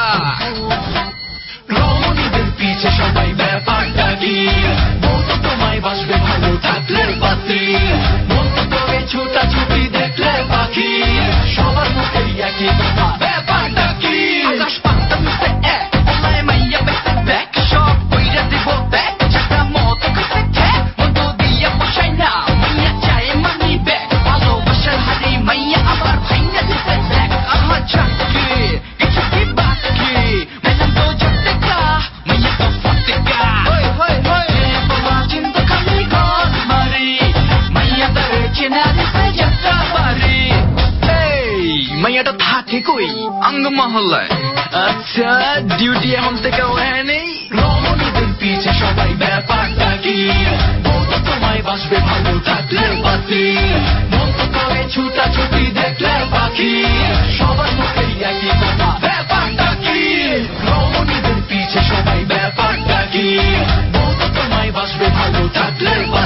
S4: রমণীদের পিছে সবাই ব্যাপারটা কি? তোমায় বাসবে ভালো থাকলে বাতি, মন তো করে ছুটাছুটি দেখলে পাখি, সবার মুখে একই কথা ব্যাপারটা কি? আকাশ পাতা মিশে এক, ওলায় মাইয়া বেসে দেখ, সব বইরা দিব দেখ, চাকা মতো কাছে ঠেক, মন তো দিয়া বসাই না, মাইয়া চায় মানি ব্যাগ, ভালোবাসার হারি মাইয়া আবার ভাইয়া দিতে দেখ। আমার চাকরি কিছু কি বাকি, মেলাম তো জটেকা মাইয়া তো ফটেকা। বলা চিন্তা খালি ঘর মারি, মাইয়া তার চেনা দিতে যাত্রা বাড়ি। মাইয়াটা থাকে কই? আঙ্গ মহল্লায়। আচ্ছা ডিউটি এখন থেকে ওখানে নেই। রমণীদের পিছে সবাই ব্যাপারটা কি? তোমায় বাসবে ভালো থাকলে বাতি, মন তো করে ছুটাছুটি দেখলে পাখি, সবার মুখে একই কথা ব্যাপারটা কি? রমণীদের পিছে সবাই ব্যাপারটা কি? তোমায় বাসবে ভালো থাকলে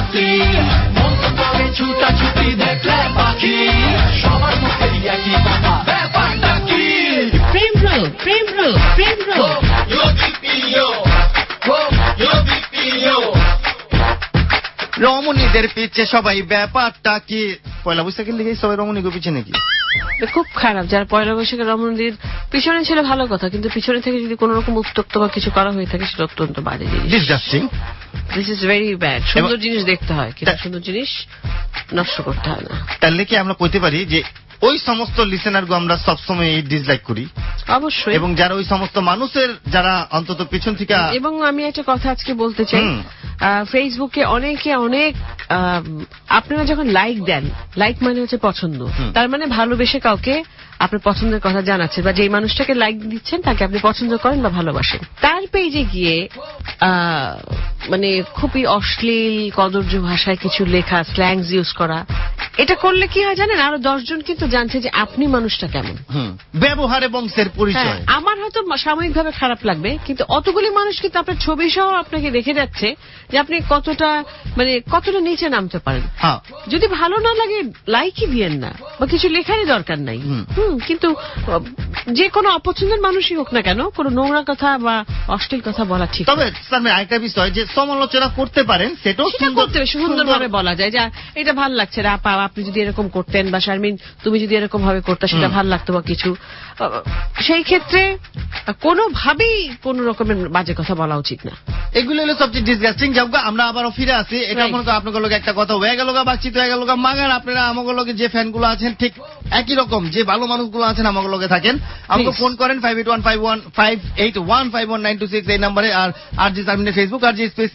S2: ঈদের পিছে সবাই ব্যাপারটা কি পয়লা বৈশাখের লিগে সবাই রমণীর পিছে নাকি?
S5: খুব খারাপ। যারা পয়লা বৈশাখের রমণীর পিছনে ছিল ভালো কথা, কিন্তু পিছনে থেকে যদি কোন রকম উত্তক্ত বা কিছু করা হয়ে থাকে সেটা অত্যন্ত বাজে জিনিস। This is very bad. সুন্দর জিনিস দেখতে হয়, কিন্তু সুন্দর জিনিস নষ্ট করতে হয় না।
S2: তাহলে কি আমরা কইতে পারি যে ওই সমস্ত লিসেনার গো আমরা সবসময় ডিসলাইক করি?
S5: অবশ্যই।
S2: এবং যারা ওই সমস্ত মানুষের যারা অন্তত পিছন থেকে।
S5: এবং আমি একটা কথা আজকে বলতে চাই, ফেসবুকে অনেকে অনেক আপনারা যখন লাইক দেন, লাইক মানে হচ্ছে পছন্দ, তার মানে ভালোবেসে কাউকে আপনার পছন্দের কথা জানাচ্ছেন, বা যে মানুষটাকে লাইক দিচ্ছেন তাকে আপনি পছন্দ করেন বা ভালোবাসেন। তার পেজে গিয়ে মানে খুবই অশ্লীল কদর্য ভাষায় কিছু লেখা, স্ল্যাংস ইউজ করা, এটা করলে কি হয় জানেন, আরো 10 জন কিন্তু জানছে যে আপনি মানুষটা কেমন,
S2: ব্যবহারে বংশের পরিচয়।
S5: আমার হয়তো সাময়িকভাবে খারাপ লাগবে, কিন্তু অতগুলি মানুষ কিন্তু আপনার ছবি সহ আপনাকে দেখে যাচ্ছে যে আপনি কতটা নিচে নামতে পারেন। যদি ভালো না লাগে লাইকই দিয়েন না, বা কিছু লেখারই দরকার নাই। কিন্তু যে কোনো অপছন্দের মানুষই হোক না কেন, কোনো নোংরা কথা বা অশ্লীল কথা বলা ঠিক।
S2: তবে আরেকটা বিষয় যে সমালোচনা করতে পারেন, সেটাও
S5: সুন্দরভাবে বলা যায় যে এটা ভাল লাগছে না, আপনি যদি এরকম করতেন, বা শারমিন তুমি যদি এরকম ভাবে করতে সেটা ভাল লাগতো বা কিছু। সেই ক্ষেত্রে কোনোভাবেই কোন রকমের বাজে কথা বলা উচিত না।
S2: এগুলো হলো সবচেয়ে ডিসগাস্টিং। যাও আমরা আবারও ফিরে আসি। এটা মনে করেন আপনাদের লোক একটা কথা হয়ে গেল, বাতচিত হয়ে গেল, মাগার আপনারা আমাদের লোকে যে ফ্যানগুলো আছেন ঠিক একই রকম যে ভালো মানুষগুলো আছেন আমাদের লোকে থাকেন, আমাকে ফোন করেন 58151581919226 এই নম্বরে। আর আরজি শারমিনের ফেসবুক আরজি স্পেস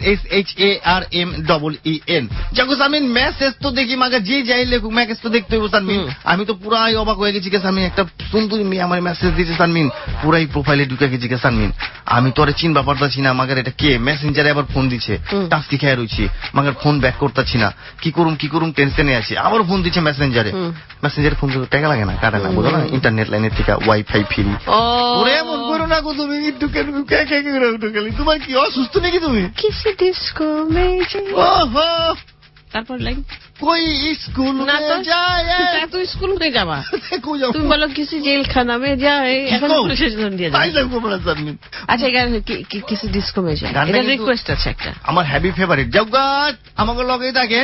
S2: SHARMEN। যাকো শারমিন মেসেজ তো দেখি মাগা যে যাই লেখুক মেসেজ তো দেখতে হইব শারমিন। আমি তো পুরাই অবাক হয়ে গেছি কে শারমিন, একটা সুন্দরী মেয়ে আমার মেসেজ দিয়েছে শারমিন, পুরাই প্রোফাইলে ঢুকে গেছি কে শারমিন। আমি তো আরে চিনবা পারতাছি না, মাগার এটা কে, মেসেঞ্জারে আবার ফোন দিচ্ছে, টাস্কি খেয়ে রয়েছি, মাগার ফোন ব্যাক করতেছি না, কি করুম টেনশনে আছি। আবার ফোন দিচ্ছে মেসেঞ্জারে ফোন টাকা লাগে না, কাটে না, বুঝো না, ইন্টারনেট লাইনের থেকে ওয়াইফাই ফ্রি। ওরে এমন করো না গো তুমি, ঢুকে তোমার কি অসুস্থ নাকি তুমি?
S5: তারপর লাইন
S2: कोई स्कूल में जाए
S5: तो स्कूल में जावा তুমি বলো किसी जेल खाना में जाए, এখন পুলিশে জন্য দিয়ে দাও। আচ্ছা किसी डिस्को में जाए, এটা রিকোয়েস্ট আছে একটা,
S2: আমার হেভি ফেভারিট। জগৎ আমাকে লগে থাকেন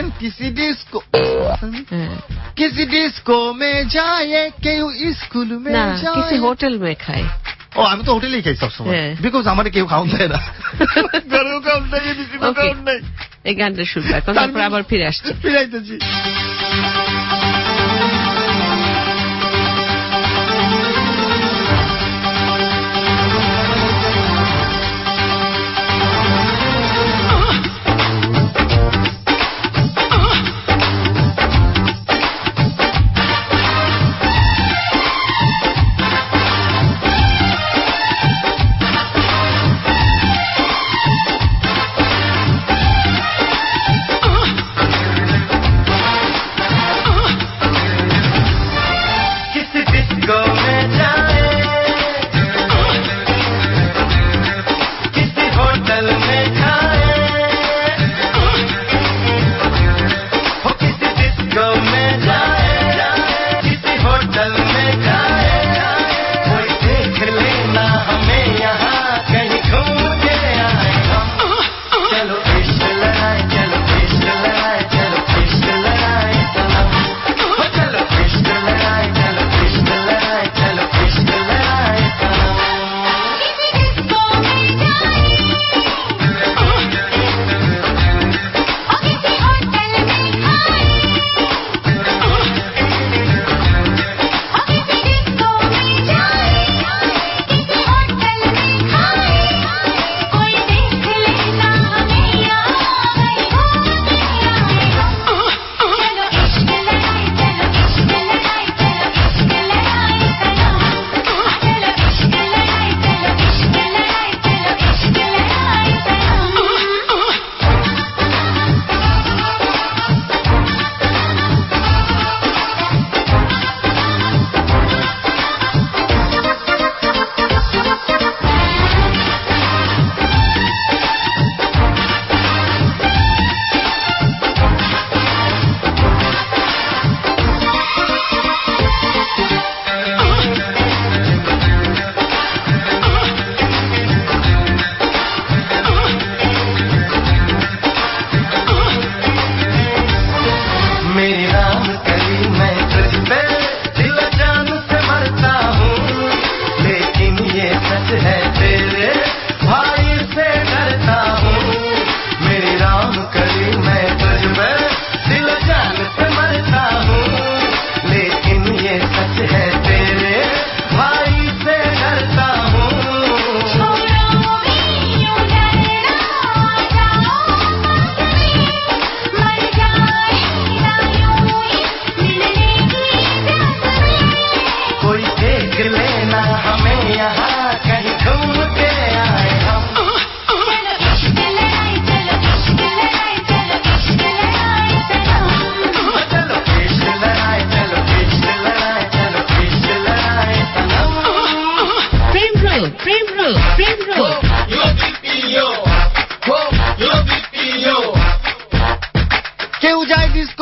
S2: किसी डिस्को में जाए, কেউ স্কুল में जाए,
S5: किसी होटल में खाए।
S2: ও আমি তো হোটেলেই খাই সবসময়, বিকজ আমার কেউ খাওয়ান দেয় না, ঘরেও খাওয়ান দেয়, খাওয়ান নাই।
S5: এই গানটা শুনবো এখন, তারপর আবার ফিরে
S2: আইতেছি।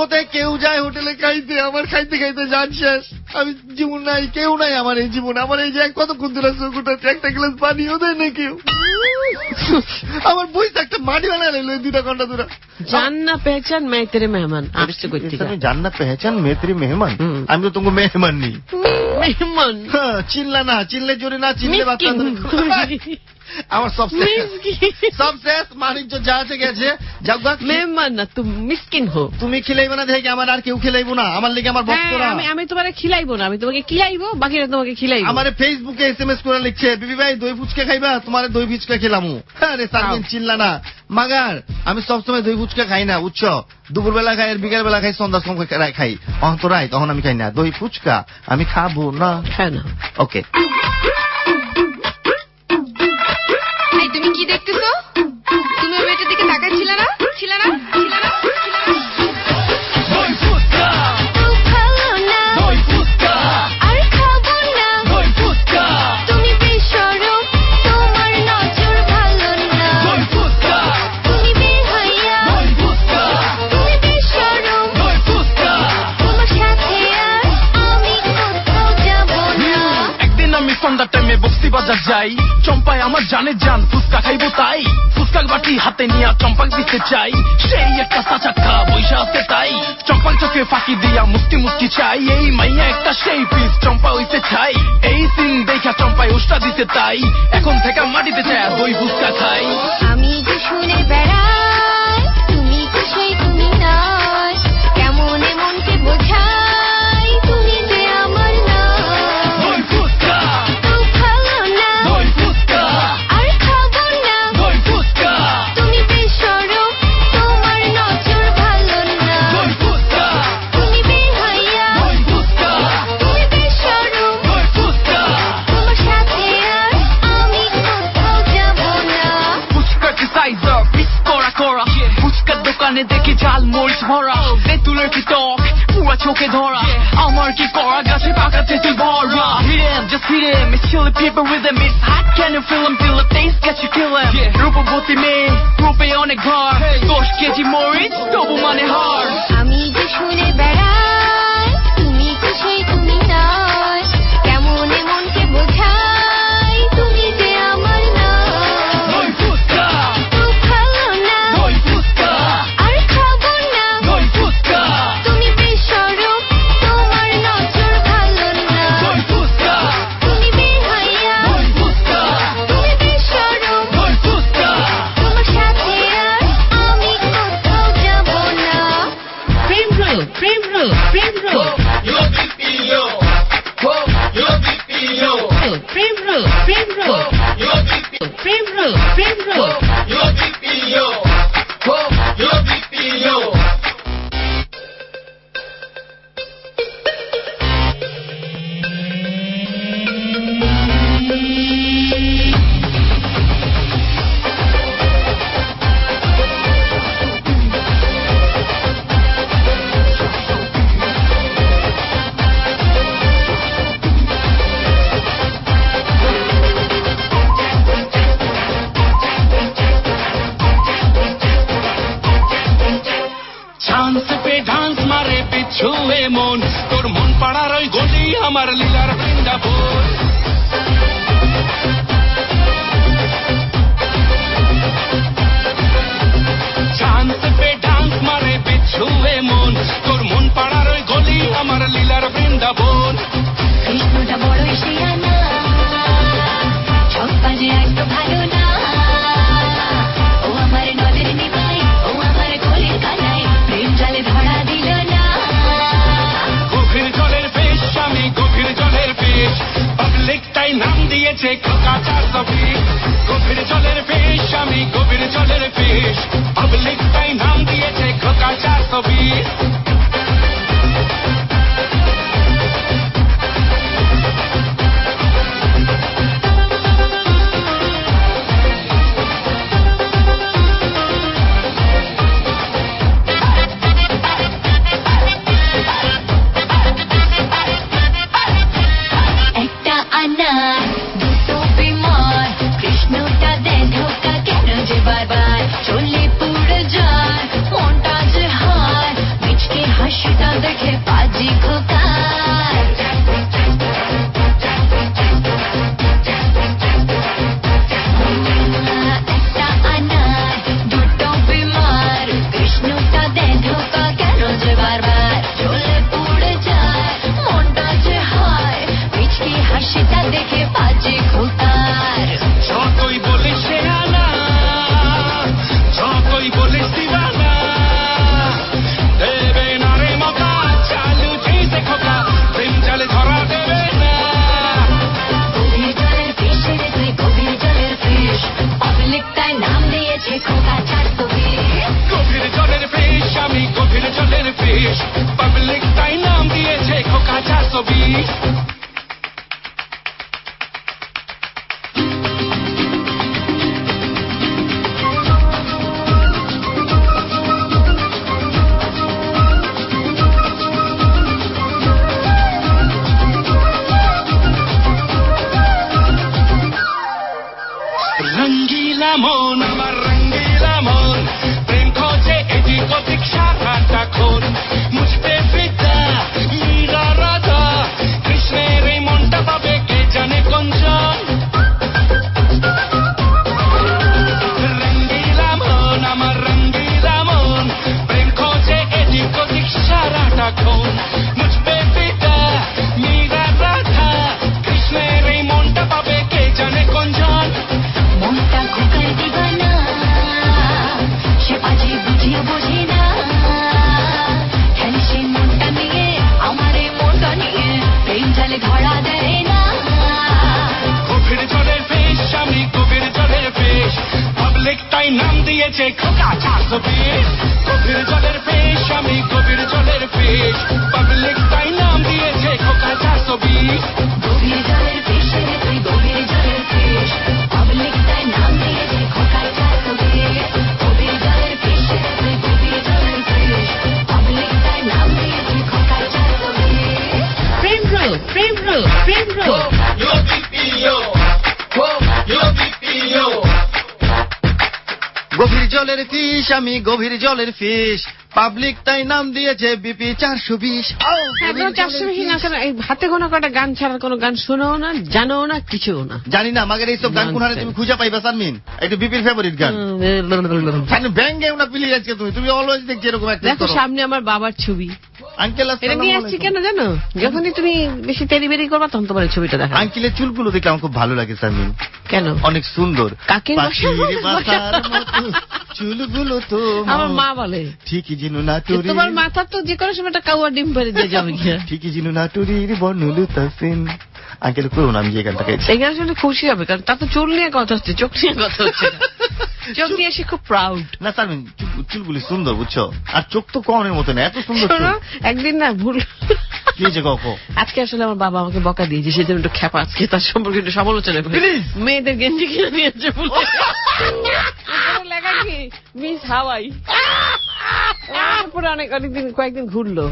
S2: কোথায় কেউ যায় হোটেলে খাইতে, আমার খাইতে খাইতে জান শেষ। আমি জীবন নাই, কেউ নাই আমার এই জীবন। আমার এই যে কতক্ষণ ধরে চোখটাতে একটা গ্লাস পানিও দেয় না কেউ। আমার বইতে একটা মাটি বানায় রইল 2 ঘন্টা ধরে।
S5: জান্না পেহচান মে তেরে মেহমান আসছে কই থেকে?
S2: তুমি জান্না পেহচান মে তেরে মেহমান? আমি তো তোমাকে মেহমান নি।
S5: মেহমান
S2: চিনলা না, চিনলে জোরে না, চিনলে বাচ্চা আমার সব শেষ, মানিজ্য যা আছে গেছে।
S5: মেহমান না তুমি মিসকিন হো।
S2: তুমি খিলাইবো না দেখে আমার আর কেউ খিলাইবো না, আমার লেগে আমার ভক্তরা।
S5: আমি তোমাকে খিলাইবো না, আমি তোমাকে খিলাইবো, বাকিরা তোমাকে খিলাইবো।
S2: আমার ফেসবুকে SMS করে লিখছে, বিবি ভাই দই ফুচকা খাইবা? তোমার দই ফুচকা খেলামু। আরে সারবিন চিনলা না মাগার, আমি সবসময় দই ফুচকা খাই না, বুঝছো? দুপুরবেলা খাই আর বিকেল বেলা খাই, সন্ধ্যার সময় খাই। অন্তরাই তখন আমি খাই না দই ফুচকা, আমি খাবো না।
S5: খাই না।
S2: ওকে।
S8: তুমি কি দেখতেছো? তুমি ওই মেয়েটার দিকে তাকাচ্ছিলে না? ছিল না?
S9: বাজার যাই, চম্পায় আমার জানে জান, ফুচকা খাইবো তাই। ফুচকার বাটি হাতে নিয়ে চম্পাক দিতে চাই, সেই একটা সাচাক্কা বৈশা আছে তাই। চম্পার চোখে ফাঁকি দিয়া মুস্কি মুস্কি চাই, এই মাইয়া একটা সেই পিস চম্পা হইতে চাই। এই সিন দেখা চম্পায় উষ্টা দিতে তাই, এখন থেকে মাটিতে চায় দই ফুচকা খাই।
S8: আমি যে শুনে বেড়াই, তুমি তো সেই তুমি নয়, কেমন মনকে বোঝাই, তুমি যে আমার না।
S9: দই ফুচকা দেখি ঝাল মরিচ ভরা, তেঁতুলের কি টক পুরা চোখে ধরা, আমার কি করা গাছে পাকা তেঁতুল ভরা। Hit him, just hit him, it's chili people with him, it's hot, can you feel him, feel the taste, get you kill him. রূপবতী মেয়ে, রূপে অনেক ঘর, 10 কেজি মরিচ তবু মানে হার।
S8: আমি যে শুনে বেড়াই, তুমি তো সেই তুমি নয়, কেমন মনকে বোঝাই, তুমি যে আমার না।
S9: দই ফুচকা তোর মন পাড়ার ওই গলি আমার লীলার বৃন্দাবন। চান্স পে ডান্স মারে বিছুয়ে মন, তোর মন পাড়ার ওই গলি আমার লীলার বৃন্দাবন।
S8: কৃষ্ণটা বড়ই শিয়ানা, চম্পা যে আজ তো ভালো না, ও আমার নদের নিমাই, ও আমার গলির কানাই, প্রেম জালে ধরা দিল না।
S9: গভীর জলের বেশ, আমি গভীর জলের বেশ, পাবলিক তাই নাম দিয়েছে খোকা 420। গভীর জলের বেশ, আমি গভীর জলের বেশ, পাবলিক তাই নাম দিয়েছে খোকা 420।
S8: একটা আনার, দুটো বিমার, কৃষ্ণটা দেন
S9: 420 রঙ্গিলা মন আমার রঙ্গিলা মন প্রেম খোঁজে এদিক ওদিক সারাটা ক্ষণ মুঝপে ফিদা মীরা রাধা কৃষ্ণের এই মনটা পাবে কে জানে কোনজন রঙ্গিলা মন আমার রঙ্গিলা মন প্রেম খোঁজে এদিক ওদিক সারাটা ক্ষণ মুঝপে ফিদা মীরা রাধা কৃষ্ণের এই মনটা পাবে কে জানে কোনজন
S6: মনটা খোকার দিবানা সে আজই বুঝিয়ে বোঝে না খেলে সে মনটা নিয়ে আমার এই মনটা নিয়ে প্রেম জালে ধরা দেয় না
S9: গভীর জলের ফিশ আমি গভীর জলের ফিশ পাবলিক তাই নাম দিয়েছে খোকা 420 গভীর জলের ফিশ আমি গভীর জলের ফিশ পাবলিক তাই নাম দিয়েছে খোকা 420
S6: গভীর জলের ফিশ রে তুই গভীর জলের ফিশ পাবলিক তাই নাম দিয়েছে খোকার 420 গভীর জলের ফিশ রে তুই গভীর জলের ফিশ পাবলিক তাই নাম দিয়েছে খোকার 420
S5: প্রেম রোগ প্রেম রোগ প্রেম রোগ
S2: গভীর জলের ফিশ আমি গভীর জলের ফিশ পাবলিক তাই নাম দিয়েছে বিপি 420
S5: 420 না কেন হাতে গোনা কটা গান ছাড়া কোনো গান শোনো না জানো না কিছু না
S2: জানি না মাগের এইসব গান কোনখানে তুমি খুঁজে পাইবা সানমিন এটা বিপির ফেভারিট গান ব্যাঙ্গে না পিলি আজকে তুমি অলওয়েজ দেখছি এরকম একটা
S5: দেখো সামনে আমার বাবার ছবি
S2: আঙ্কেল
S5: এটা নিয়ে আসছি কেন জানো যখনই তুমি বেশি তেরিবেরি করবা তখন তোমার ছবিটা দেখা
S2: আঙ্কেলের চুলগুলো দেখলে আমার খুব ভালো লাগে সানমিন
S5: কেন
S2: অনেক সুন্দর
S5: কাকের
S2: বাসার মতো চুলগুলো তো
S5: আমার মা বলে
S2: ঠিকই জিনু না টুরি
S5: তোমার মাথা তো যে কোনো সময় একটা কাউয়া ডিম পেরে দিয়ে যাবে
S2: ঠিকই জিনু না টুরির বর্ণলু তাসিন আঙ্কেল করুন আমি যে গানটা গাইছি
S5: এই গান শুনে খুশি হবে কারণ তার তো চুল নিয়ে কথা হচ্ছে চোখ নিয়ে কথা হচ্ছে চোখ নিয়ে সে খুব প্রাউড
S2: না সানমিন চুলগুলি সুন্দর বুঝছো আর চোখ তো কনের মতো না এত সুন্দর
S5: একদিন না ভুল
S2: কি হয়েছে কখো
S5: আজকে আসলে আমার বাবা আমাকে বকা দিয়েছে সেজন্য একটু খ্যাপা আজকে তার সম্পর্কে একটু সমালোচনা করি মেয়েদের গেঞ্জি কিনে নিয়েছে বলে লেখা কি মিস হাওয়াই পুরো অনেকদিন কয়েকদিন ঘুরলো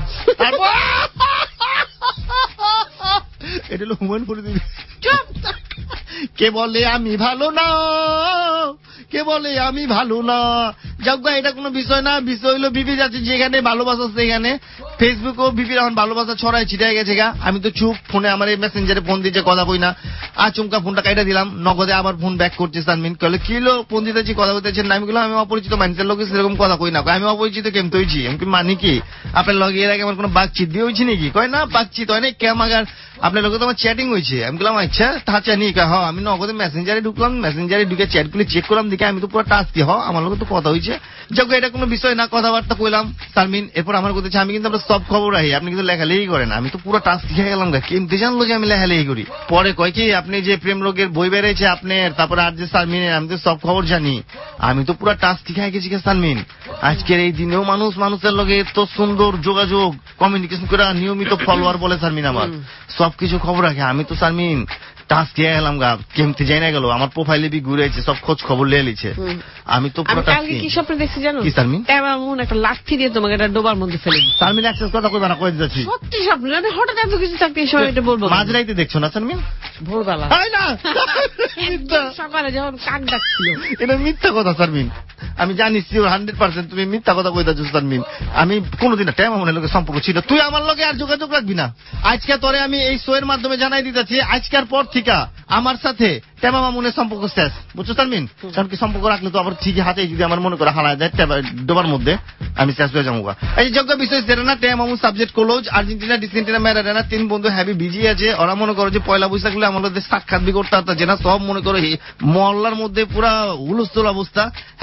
S2: এটা হলো হুমায়ুন ফরিদি কে বলে আমি ভালো না কে বলে আমি ভালো না যাক এটা কোনো বিষয় না বিষয় হলো বিপি যাচ্ছে যেখানে ভালোবাসা সেখানে ফেসবুকেও বিপির এখন ভালোবাসা ছড়ায় ছিটাই গেছে গা আমি তো চুপ ফোনে আমার এই মেসেঞ্জারে ফোন দিচ্ছে কথা কই না আচমকা ফোনটা কাইটা দিলাম নগদে আবার ফোন ব্যাক করছে সানমিন কলে কি হলো ফোন দিতেছি কথা বলতেছেন না আমি বললাম আমি অপরিচিত মানুষের লোক সেরকম কথা কই না আমি অপরিচিত কেমতে হয়েছি আমি মানি কি আপনার লগে এর আগে আমার কোনো বাকচিত দিয়ে হয়েছি নাকি কয় না বাকচিত হয় না কেমাগার আপনার লোকে তো আমার চ্যাটিং হয়েছে আমি বললাম আচ্ছা তাহা নি হ্যাঁ আমি নগদে মেসেঞ্জারে ঢুকলাম মেসেঞ্জারে ঢুকে চ্যাটগুলি চেক করলাম দেখে আমি তো পুরো টাচ দিয়ে আমার লোক তো কথা হয়েছে যোগ্য এটা কোনো বিষয় না কথাবার্তা কইলাম সারমিন এরপর আমার কথা আমি কিন্তু আমরা সব খবর রাখি আপনি কিন্তু লেখালেখি করেন আমি তো পুরো টাচ দিয়ে গেলাম কেমতে জানলো যে আমি লেখালেখি করি পরে কয় কি আপনি যে প্রেম রোগের বই বেড়েছে আপনার তারপরে আর যে সারমিনের আমি তো সব খবর জানি আমি তো পুরো টাচ দিয়ে গেছি সারমিন আজকের এই দিনেও মানুষের লগে এত সুন্দর যোগাযোগ কমিউনিকেশন করে নিয়মিত ফলোয়ার বলে সারমিন আমার সবকিছু খবর রাখে আমি তো সারমিন টাচ দিয়ে গেলাম গা কেমতে যাই না গেল আমার প্রোফাইলে বি ঘুরে সব খোঁজ খবর লিয়ে লিছে আমি তো পুরো
S5: কি স্বপ্ন দেখছি জানো
S2: কি সারমিন
S5: এমন একটা লাঠি দিয়ে তোমাকে একটা ডোবার মধ্যে ফেলে দিই
S2: সারমিন অ্যাক্সেস কথা কইবা না কই যাচ্ছি
S5: সত্যি স্বপ্ন না হঠাৎ এত কিছু থাকতে এই সময় এটা বলবো
S2: মাঝরাইতে দেখছো না সারমিন
S5: ভোরবেলা
S2: তাই না
S5: সকালে যখন কাক ডাকছিল
S2: এটা মিথ্যা কথা সারমিন আমি জানি 100% তুমি মিথ্যা কথা কইতাছো সারমিন আমি কোনোদিন টাইম আমার লগে সম্পর্ক ছিল তুই আমার লগে আর যোগাযোগ রাখবি না আজকে তোরে আমি এই শো এর মাধ্যমে জানাই দিতেছি আজকের পর থেকে আমার সাথে টেমা মামুনের সম্পর্ক শেষ বুঝছো সারমিন কারণ কি সম্পর্ক রাখলে তো আবার ঠিকই হাতে যদি আমার মনে করে হারায় দেয় ডোবার মধ্যে আমি শেষ হয়ে যাবো এই যোগ্য বিষয় সেটা না টেমা মামু সাবজেক্ট ক্লোজ আর্জেন্টিনা ডিসেন্টিনা ম্যারাডোনা 3 বন্ধু হ্যাপি বিজি আছে ওরা মনে করো যে পয়লা বৈশাখ হলে আমাদের সাক্ষাৎ বি করতে হতো যে না সব মনে করো মহল্লার মধ্যে পুরা হুলস্থুল অবস্থা হ্যাপি চলতে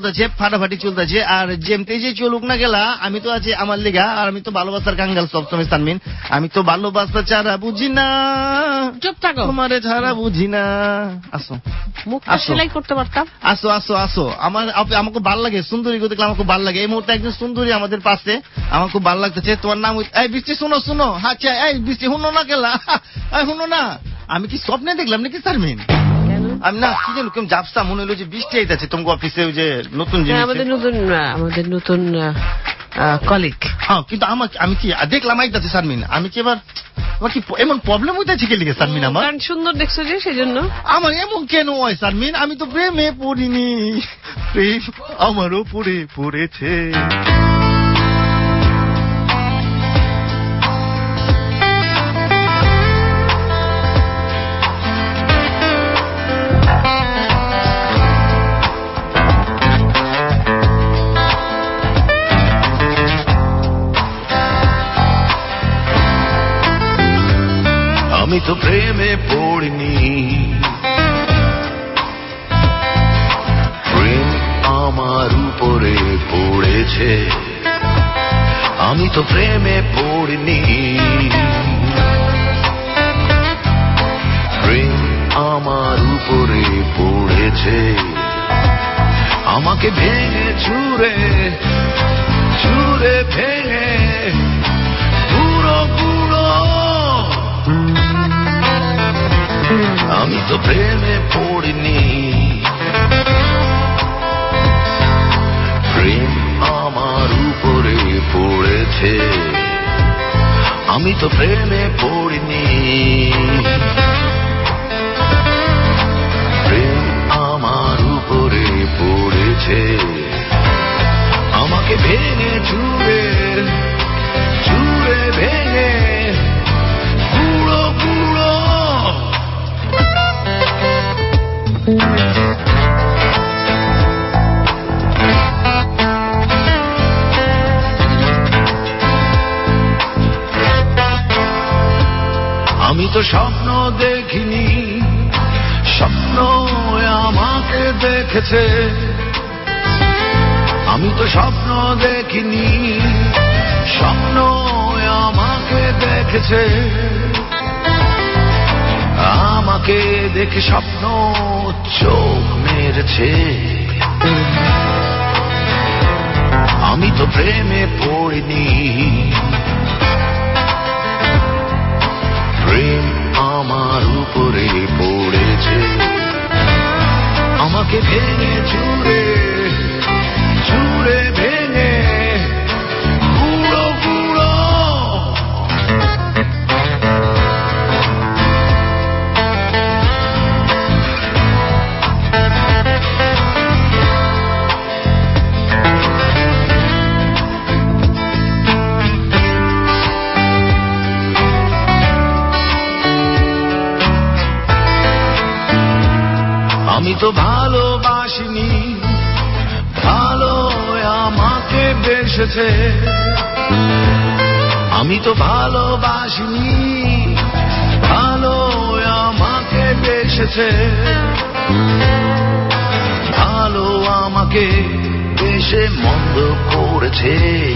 S2: চলতেছে, ফাটাফাটি চলতেছে। আর যেমতে যে চলুক না গেলা, আমি তো আছি আমার লেগা, আর আমি তো ভালোবাসার কাঙ্গাল সবসময় তানমিন। আমি তো ভালোবাসা ছাড়া বুঝি না,
S5: চুপ থাকো,
S2: তোমারে ছাড়া বুঝি না। আসো
S5: মুখটা সেলাই করতে পারতাম।
S2: আসো আসো আসো, আমাকে ভালো লাগে সুন্দরী দেখলে, আমাকে ভালো লাগে। এই মুহূর্তে একজন সুন্দরী আমাদের পাশে, আমার খুব ভালো লাগতেছে। তোমার নাম? এই বৃষ্টি, শোনো শোনো, আচ্ছা এই বৃষ্টি শুনো না গেলা, শুনো না, আমি কি স্বপ্নে দেখলাম নাকি তারমিন? আমি না কি জানো কেমন জাপসা মনে হলো যে বৃষ্টি আইতাছে তোমাকে অফিসে, ওই যে নতুন জিনিস,
S5: আমাদের নতুন কলিগ।
S2: হ্যাঁ, কিন্তু আমি কি দেখলাম আইতাছে সারমিন, আমি কি এবার আমার কি এমন প্রবলেম হইতাছে কে লিখে সারমিন? আমার
S5: সুন্দর দেখছো যে সেজন্য
S2: আমার এমন কেন হয় সারমিন? আমি তো প্রেমে পড়িনি, প্রেম আমারও পড়েছে।
S10: আমি তো প্রেমে পড়িনি, প্রেম আমার উপরে পড়েছে। আমি তো প্রেমে পড়িনি, প্রেম আমার উপরে পড়েছে। আমাকে ভেঙে চুরে চুরে ভেঙে গুঁড়ো গুঁড়ো, আমি তো প্রেমে পড়িনি, প্রেম আমার উপরে পড়েছে। আমি তো প্রেমে পড়িনি, প্রেম আমার উপরে পড়েছে। আমাকে ভেঙে চুরে চুরে ভেঙে গুঁড়ো গুঁড়ো, আমি তো স্বপ্ন দেখিনি, স্বপ্ন আমাকে দেখেছে। আমি তো স্বপ্ন দেখিনি, স্বপ্ন আমাকে দেখেছে। আমাকে দেখে স্বপ্ন চোখ মেরেছে। আমি তো প্রেমে পড়িনি, প্রেম আমার উপরে পড়েছে। আমাকে ভেঙে চুরে চুরে ভেঙে গুঁড়ো গুঁড়ো, আমি তো ভালোবাসিনি, ভালো আমাকে বেসেছে। আমি তো ভালোবাসিনি, ভালো আমাকে বেসেছে। ভালো আমাকে বেশে মন্দ করেছে।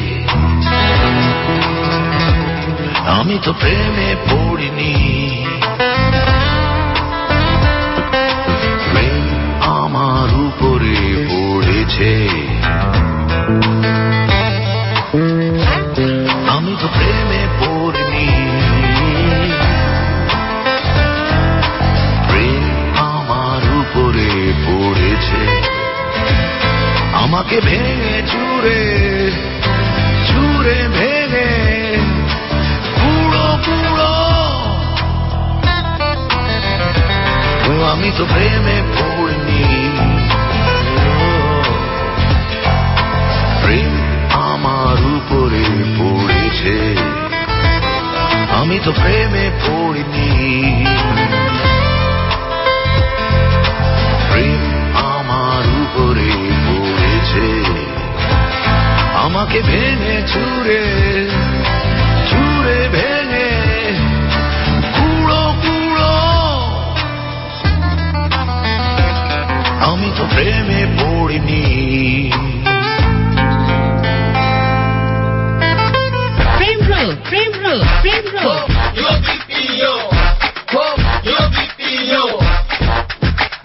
S10: আমি তো প্রেমে পড়িনি, প্রেম আমার উপরে পড়েছে। আমি তো প্রেমে পড়িনি, প্রেম আমার উপরে পড়েছে। আমাকে ভেঙে চুরে চুরে ভেঙে গুঁড়ো গুঁড়ো, আমি তো প্রেমে পড়িনি, প্রেম আমার উপরে পড়েছে। আমি তো প্রেমে পড়িনি, প্রেম আমার উপরে পড়েছে। আমাকে ভেঙে চুরে চুরে ভেঙে গুঁড়ো গুঁড়ো, আমি তো প্রেমে পড়িনি।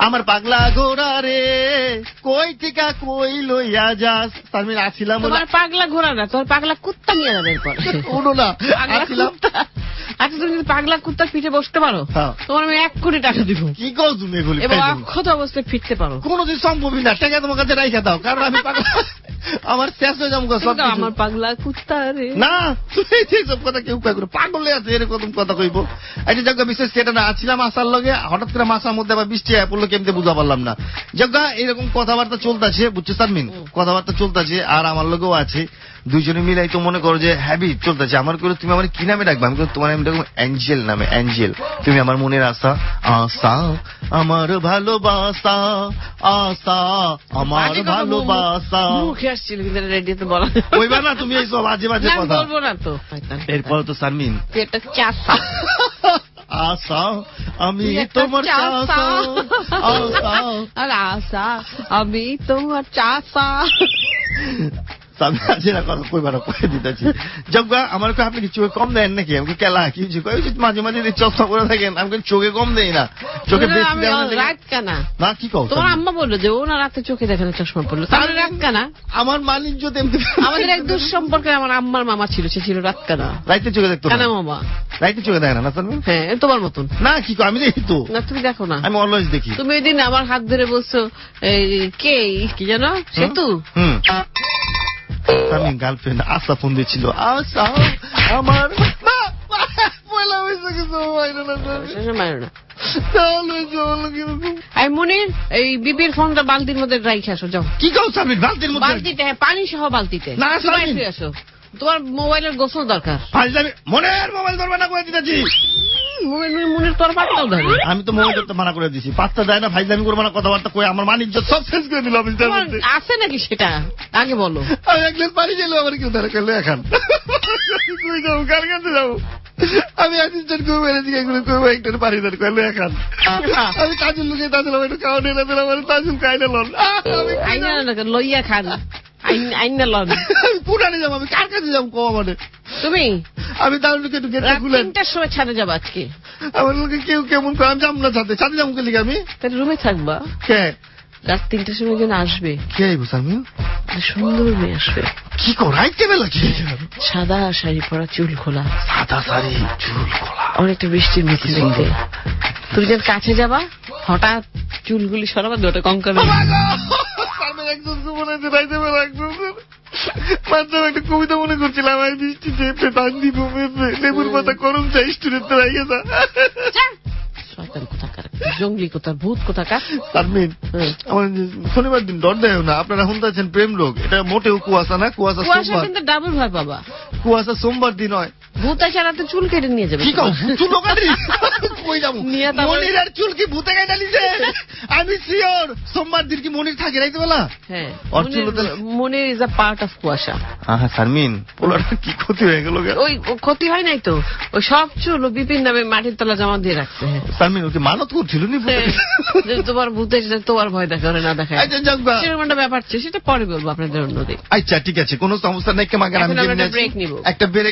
S2: আমার পাগলা ঘোড়া রে কই টিকা কই লইয়া যাস। সারমিন আসিলাম
S5: তোমার পাগলা ঘোড়া না, তোর পাগলা কুত্তা নিয়ে যাবে এরপর।
S2: উনো না আসিলাম।
S5: আচ্ছা তুমি যদি পাগলা কুত্তার পিঠে বসতে পারো তোমার আমি 1 কোটি টাকা দিব।
S2: কি কও তুমি এগুলি?
S5: এবং অক্ষত অবস্থায় ফিরতে পারো।
S2: কোনদিন সম্ভবই না, টাকা তোমার কাছে রাইখা দাও, কারণ আমি পাগলা আমার শেষ হয়ে যাবো সব।
S5: আমার পাগলা কুত্তা রে
S2: না, সব কথা কেউ কয় করে পাগলে আছে এরকম কথা কইবো। আচ্ছা যজ্ঞা বিশেষ সেটা না আছিলাম আসার লগে, হঠাৎ করে মাসার মধ্যে আবার বৃষ্টি হয়ে পড়লো, কেমতে বুঝা পারলাম না। যজ্ঞা এরকম কথাবার্তা চলতেছে, বুঝছো সারমিন, কথাবার্তা চলতেছে আর আমার লগেও আছে, দুইজনে মিলাই তো মনে করো যে হ্যাবি চলতেছে। আমার করে তুমি আমার কি নামে ডাকবে? আমি তোমার নামে ডাকবো অ্যাঞ্জেল নামে, অ্যাঞ্জেল। তুমি আমার মনের আশা, আশা আমার ভালোবাসা, আশা আমার ভালোবাসা।
S5: মুখে আসছিল কিন্তু রেডিওতে বলা
S2: ওইবার না তুমি এইসব বাজে বাজে কথা
S5: বলবো না তো।
S2: এরপর তো সারমিন
S5: এটা চাষা
S2: আশা আমি তোমার চাষা,
S5: আশা আমি তোমার চাষা।
S2: সামনে আছে না কথা কইবার কয়ে দিতেছি। যজ্ঞা আমার আপনি কি চোখে কম দেন নাকি? আমাকে কেলা কি মাঝে মাঝে চশমা করে থাকেন, আমি চোখে কম দেই না, চোখে
S5: রাত কানা
S2: না। কি কও?
S5: তোমার আম্মা বললো যে ও না রাতে চোখে দেখে না, চশমা পড়লো, তাহলে রাত কানা।
S2: আমার মালিক যদি
S5: আমাদের এক দূর সম্পর্কে আমার আম্মার মামা ছিল, সে ছিল রাত কানা,
S2: রাইতে চোখে দেখতো
S5: কানা মামা।
S2: রাইতে চোখে দেখে না?
S5: হ্যাঁ তোমার মতন
S2: না। কি কও? আমি দেখি তো।
S5: না তুমি দেখো না,
S2: আমি অলওয়েজ দেখি।
S5: তুমি ওই দিন আমার হাত ধরে বলছো কে কি জানো সেতু।
S2: আমি গার্লফ্রেন্ড আশা ফোন দিয়েছিল, আশা আমার পয়লা হয়েছে কিছু
S5: আমি মনির এই বিপির ফোনটা বালতির মধ্যে রাইখে আসো, যাও।
S2: কি কও সারমিন? বালতির মধ্যে?
S5: বালতিতে পানি সহ বালতিতে।
S2: না সারমিন
S5: আসো, তোমার মোবাইলের গোসল দরকার।
S2: মনের মোবাইল ধরবে না করে দিতেছি।
S5: মনের তোর পাত্তাও ধরে।
S2: আমি তো মোবাইল ধরতে মানা করে দিছি, পাত্তা দেয় না, ফাইজলামি করবো না, কথাবার্তা কই আমার মান ইজ্জত সব শেষ করে দিল।
S5: আছে নাকি সেটা আগে বলো।
S2: আমি এক গ্লাস পানি চাইলো, আমার কেউ ধরে করলো এখন কই যাবো, কার কাছে যাবো? আমি অ্যাসিস্ট্যান্ট কেউ মেরেছি, এগুলো কেউ একটার পানি ধরে করলো এখন। আমি তাজুল লুকিয়ে তাজুল একটু খাওয়া নিয়ে দিলাম, আমার তাজুল খাইলে লন
S5: লইয়া খান আইনা লন।
S2: আমি পুরানে যাবো, আমি কার কাছে যাবো কো? মানে
S5: তুমি
S2: আমি তার লোকে একটু গেটটা খুলে
S5: 3টার সময় ছাদে যাবো আজকে।
S2: আমার লোকে কেউ কেমন করে আমি যাবো না ছাদে, ছাদে যাবো কে লিখে? আমি
S5: তাহলে রুমে থাকবা।
S2: কে?
S5: রাত 3টার সময় যেন আসবে।
S2: কে আইব সারমিন?
S5: সুন্দর মেয়ে আসবে।
S2: কি করাইতে বেলা? কি
S5: সাদা শাড়ি পরা, চুল খোলা।
S2: সাদা শাড়ি চুল খোলা,
S5: অনেকটা বৃষ্টির মধ্যে দেখতে। তুমি যখন কাছে যাবা হঠাৎ চুলগুলি সরাবা, দুটো কঙ্কর
S2: একজন মনে রাইতে বেলা একজন মাঝে একটা কবিতা মনে করছিলাম, আমি বৃষ্টি চেপে টান দিব লেবুর পাতা করম চাই স্টুডেন্ট রাইগে যা।
S5: শয়তান কোথাকার, জঙ্গলি কোথার, ভূত কোথাকার।
S2: সারমিন আমার শনিবার দিন ডর দেয় না, আপনারা শুনতে আছেন প্রেম রোগ, এটা মোটেও কুয়াশা না। কুয়াশা সোমবার,
S5: কিন্তু ডাবল ভয় পাবা।
S2: কুয়াশা সোমবার দিন হয়।
S5: ভূত এসে রাতে চুল কেটে নিয়ে যাবে।
S2: কি কও? চুল কাটি কই যাবো? মনির আর চুল কি ভূতে কেটে নিছে? আমি শিওর সোমবার দিন কি মনির থাকে রাইতে বেলা?
S5: হ্যাঁ, Monir is a part of কুয়াশা।
S2: হ্যাঁ সারমিন, পোলাটা কি ক্ষতি হয়ে গেল?
S5: ওই ক্ষতি হয় নাই তো, ওই সব চুল বিপিন নামে মাটির তলা জমা দিয়ে রাখছে।
S2: সারমিন ওকে মানত করছিল নি
S5: তোমার ভূতে তোমার ভয় দেখাবে না দেখায়, সেরকম একটা ব্যাপার ছিল, সেটা পরে বলবো আপনাদের অন্যদিন।
S2: আচ্ছা ঠিক আছে, কোনো সমস্যা নাই। কেমাকে আমি
S5: ব্রেক নিব,
S2: একটা ব্রেক।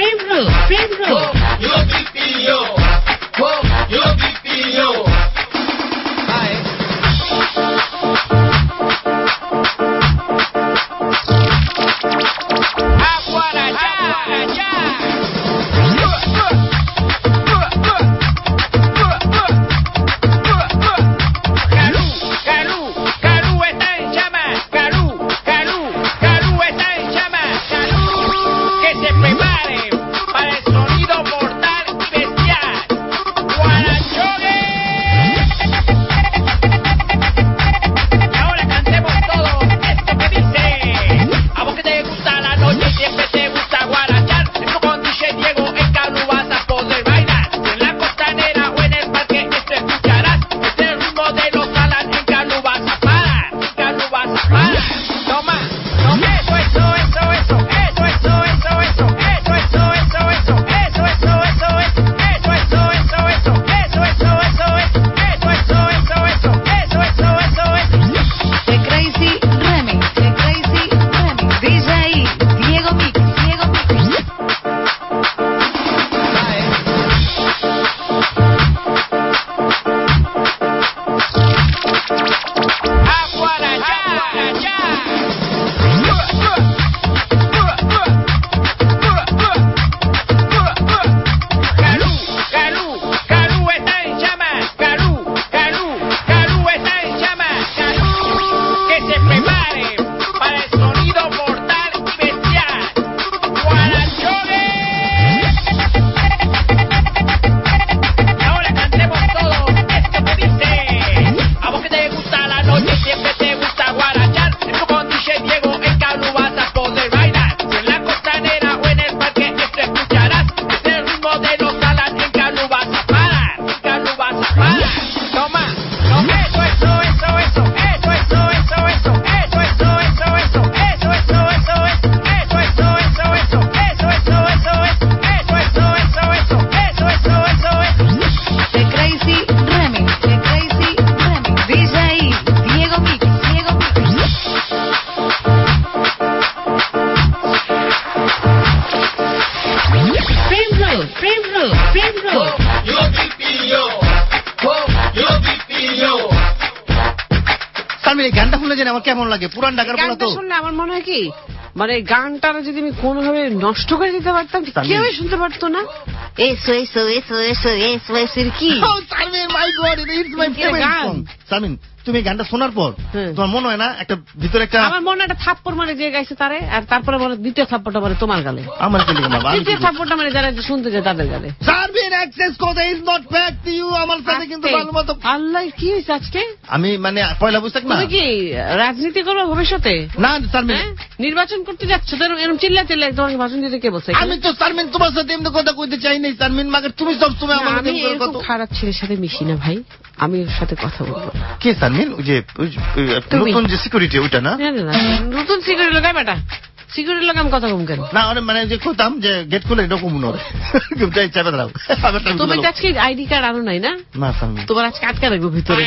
S2: গানটা শুনলে যেন আমার কেমন লাগে, পুরান ঢাকার বলা তো
S5: শুনলে আমার মনে হয় কি মানে গানটা যদি আমি কোনোভাবে নষ্ট করে দিতে পারতাম কেউই শুনতে পারতো না। এসো এসো এসো এসো এসো এসো কি
S2: my God it's my favourite song. সামিন তুমি গানটা শোনার পর তোমার মনে হয় না একটা ভিতরে একটা
S5: আমার মনে একটা থাপ্পড় মানে যে গাইছে তারে, আর তারপরে বলে দ্বিতীয় থাপ্পড়টা মানে তোমার গালে,
S2: আমার কি লাগে বাবা,
S5: দ্বিতীয় থাপ্পড়টা মানে যারা শুনতে যায় তাদের গালে।
S2: সার্বিন access code is not back to you. আমার সাথে কিন্তু ভালোমতো
S5: আল্লাহ কি হইছে আজকে?
S2: আমি মানে পয়লা বৈশাখ না,
S5: তুমি কি রাজনীতি করবে ভবিষ্যতে?
S2: না সার্বিন
S5: নির্বাচন করতে যাচ্ছ তো এরকম চিল্লা চিল্লা তোমাকে ভাষণ দিতে কে বলছে?
S2: আমি তো সার্বিন তোমার সাথে এমনি কথা কইতে চাই নাই সার্বিন, মাগে তুমি সব সময় আমার
S5: কথা খারাপ ছেলের সাথে মিশি না ভাই, আমি ওর সাথে কথা বলবো।
S2: কে সার্বিন? ওই যে নতুন যে সিকিউরিটি ওইটা না?
S5: নতুন সিকিউরিটি লাগাই বেটা, সিকিউরিটি লাগাম কথা কম কেন?
S2: না মানে যে কইতাম যে গেট খুলে এটা কম নয় চাপে দাও।
S5: তুমি আজকে আইডি কার্ড আনো নাই না?
S2: না সার্বিন
S5: তোমার আজকে আটকা রাখবো ভিতরে।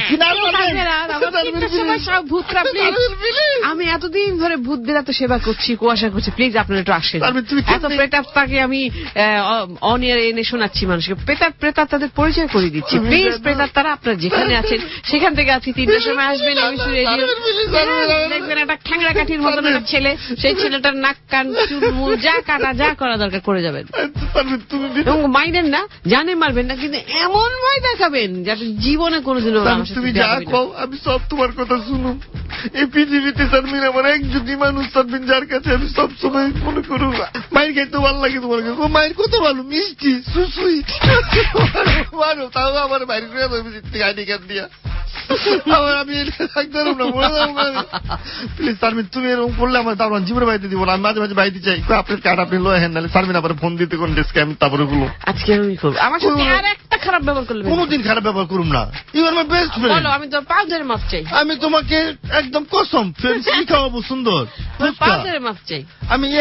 S5: আমি এতদিন ধরে ভূত বিরাত সেবা করছি, কুয়াশা করছি, প্লিজ আপনারা একটু আসেন। এত প্রেতাত্মাকে আমি অন এয়ার এনে শোনাচ্ছি মানুষকে, প্রেতাত্মা তাদের পরিচয় করে দিচ্ছি। প্লিজ প্রেতাত্মারা আপনারা যেখানে আছেন সেখান থেকে আছি 3টার সময় আসবেন রেডিও, দেখবেন একটা ঠ্যাংরা কাঠির মতন একটা ছেলে, সেই ছেলেটার নাক কান চুল মুল যা কাটা যা করা দরকার করে যাবেন। এবং মাইনেন না, জানে মারবেন না, কিন্তু এমন ভয় দেখাবেন যাতে জীবনে কোনোদিনও
S2: তুমি যা কও আমি সব তোমার কথা শুনুম। এই পৃথিবীতে সার্বিন আমার একজনই মানুষ সার্বিন যার কাছে আমি সব সময় মনে করু মায়ের খাইতে ভালো লাগে। তোমার কাছে মায়ের কত ভালো, মিষ্টি সুইট ভালো, তাও আমার বাইরে করে আইডি কার্ড দিয়া আমার আমি থাকতাম না, মরে যাবো। প্লিজ সার্বিন তুমি এরকম করলে আমার তারপর জীবনে বাড়িতে দিব না, আমি মাঝে মাঝে বাড়িতে চাই। আপনার কার্ড আপনি লয়ে হেন নাহলে সার্বিন আবার ফোন দিতে কোন ডেস্কে আমি তারপরে গুলো
S5: আজকে আমি করবো। আমার সাথে আর একটা খারাপ ব্যবহার করলে
S2: কোনোদিন খারাপ ব্যবহার করুম না। You are my best friend.
S5: বলো আমি তো পাও ধরে মাপ চাই।
S2: আমি তোমাকে একদম কসম ফ্রেন্ডস কি খাওয়াবো সুন্দর
S5: পাও ধরে মাপ চাই
S2: আমি। ইয়েস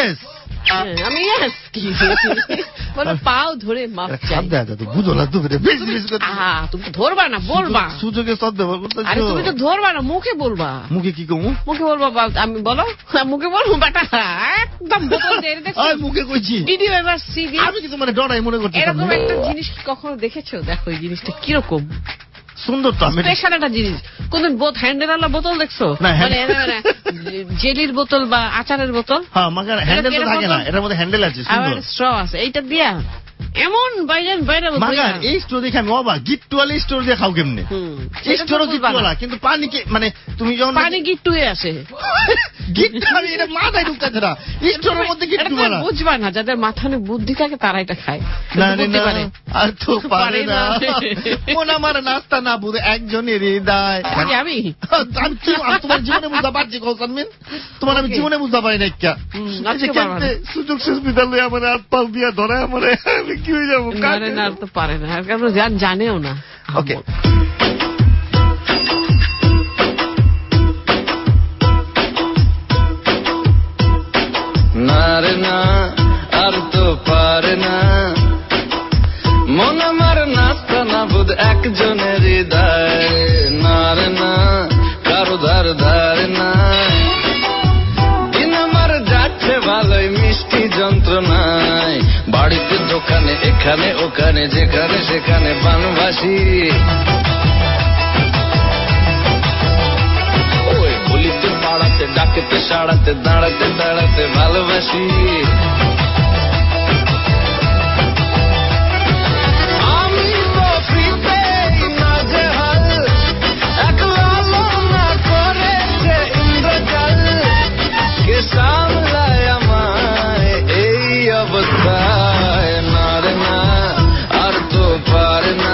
S5: আমি বলো পাও ধরে মাপ চাই।
S2: বুঝো না তুমি
S5: তুমি ধরবা না, বলবা
S2: সুযোগে সদ্ব্যবহার করতে।
S5: আরে তুমি তো ধরবা না, মুখে বলবা।
S2: মুখে কি কমু?
S5: মুখে বলবা। আমি বলো মুখে বলবো বেটা একদম বোতল দিয়ে দেখো।
S2: মুখে কইছি
S5: ভিডিও এবার সিডি।
S2: আমি কিছু মানে ডরাই মনে করছি।
S5: এরকম একটা জিনিস কখনো দেখেছো? দেখো এই জিনিসটা কিরকম
S2: সুন্দর, তো
S5: স্পেশাল একটা জিনিস। কোন হ্যান্ডেল বোতল দেখছো? জেলির বোতল বা আচারের বোতল।
S2: হ্যাঁ, মাগার হ্যান্ডেল তো থাকে না, এটার মধ্যে হ্যান্ডেল আছে, সুন্দর
S5: স্ট্র আছে। এইটা দিয়া এমন বাইরে
S2: মাগার এই স্টোর দেখে আমি অবাক। গিট্টুওয়ালা স্টোর দিয়ে খাও কেমনে? স্টোরও গিট্টুওয়ালা, কিন্তু পানি মানে তুমি যখন
S5: পানি গিট্টু হয়ে আসে।
S2: গিট্টু আমি এটা মাথায় ঢুকতেছে না। স্টোরের মধ্যে গিট্টুওয়ালা
S5: বুঝবা না, যাদের মাথায় বুদ্ধি থাকে তারা এটা খায়।
S2: না আর তো পারে না। মন আমার নাস্তা না বুঝে একজনেরই দায়।
S5: আমি
S2: তোমার জীবনে বুঝতে পারছি কৌসানমিন, তোমার আমি জীবনে বুঝতে পারি না। সুযোগ সুবিধা লই আমার হাত পাও দিয়া ধরে আমার কি হয়ে যাবো?
S5: না তো পারে না, কারণ জানেও না।
S2: ওকে,
S11: না রে না আর তো পারে না, মন আমার নাস্তা না বুধ একজনের হৃদয়। না রে না কারো ধার ধারে না, দিন আমার যাচ্ছে ভালোই মিষ্টি যন্ত্রণায়। বাড়িতে দোকানে এখানে ওখানে যেখানে সেখানে বানবাসী। ওই বলিতে পাড়াতে ডাকেতে সাড়াতে দাঁড়াতে দাঁড়াতে ভালোবাসি। আমি তো ফ্রিতে নাজেহাল, একলা না করেছে ইন্দ্রজাল। কে সামলায় আমায় এই অবস্থায়? না রে না আর তো পারে না,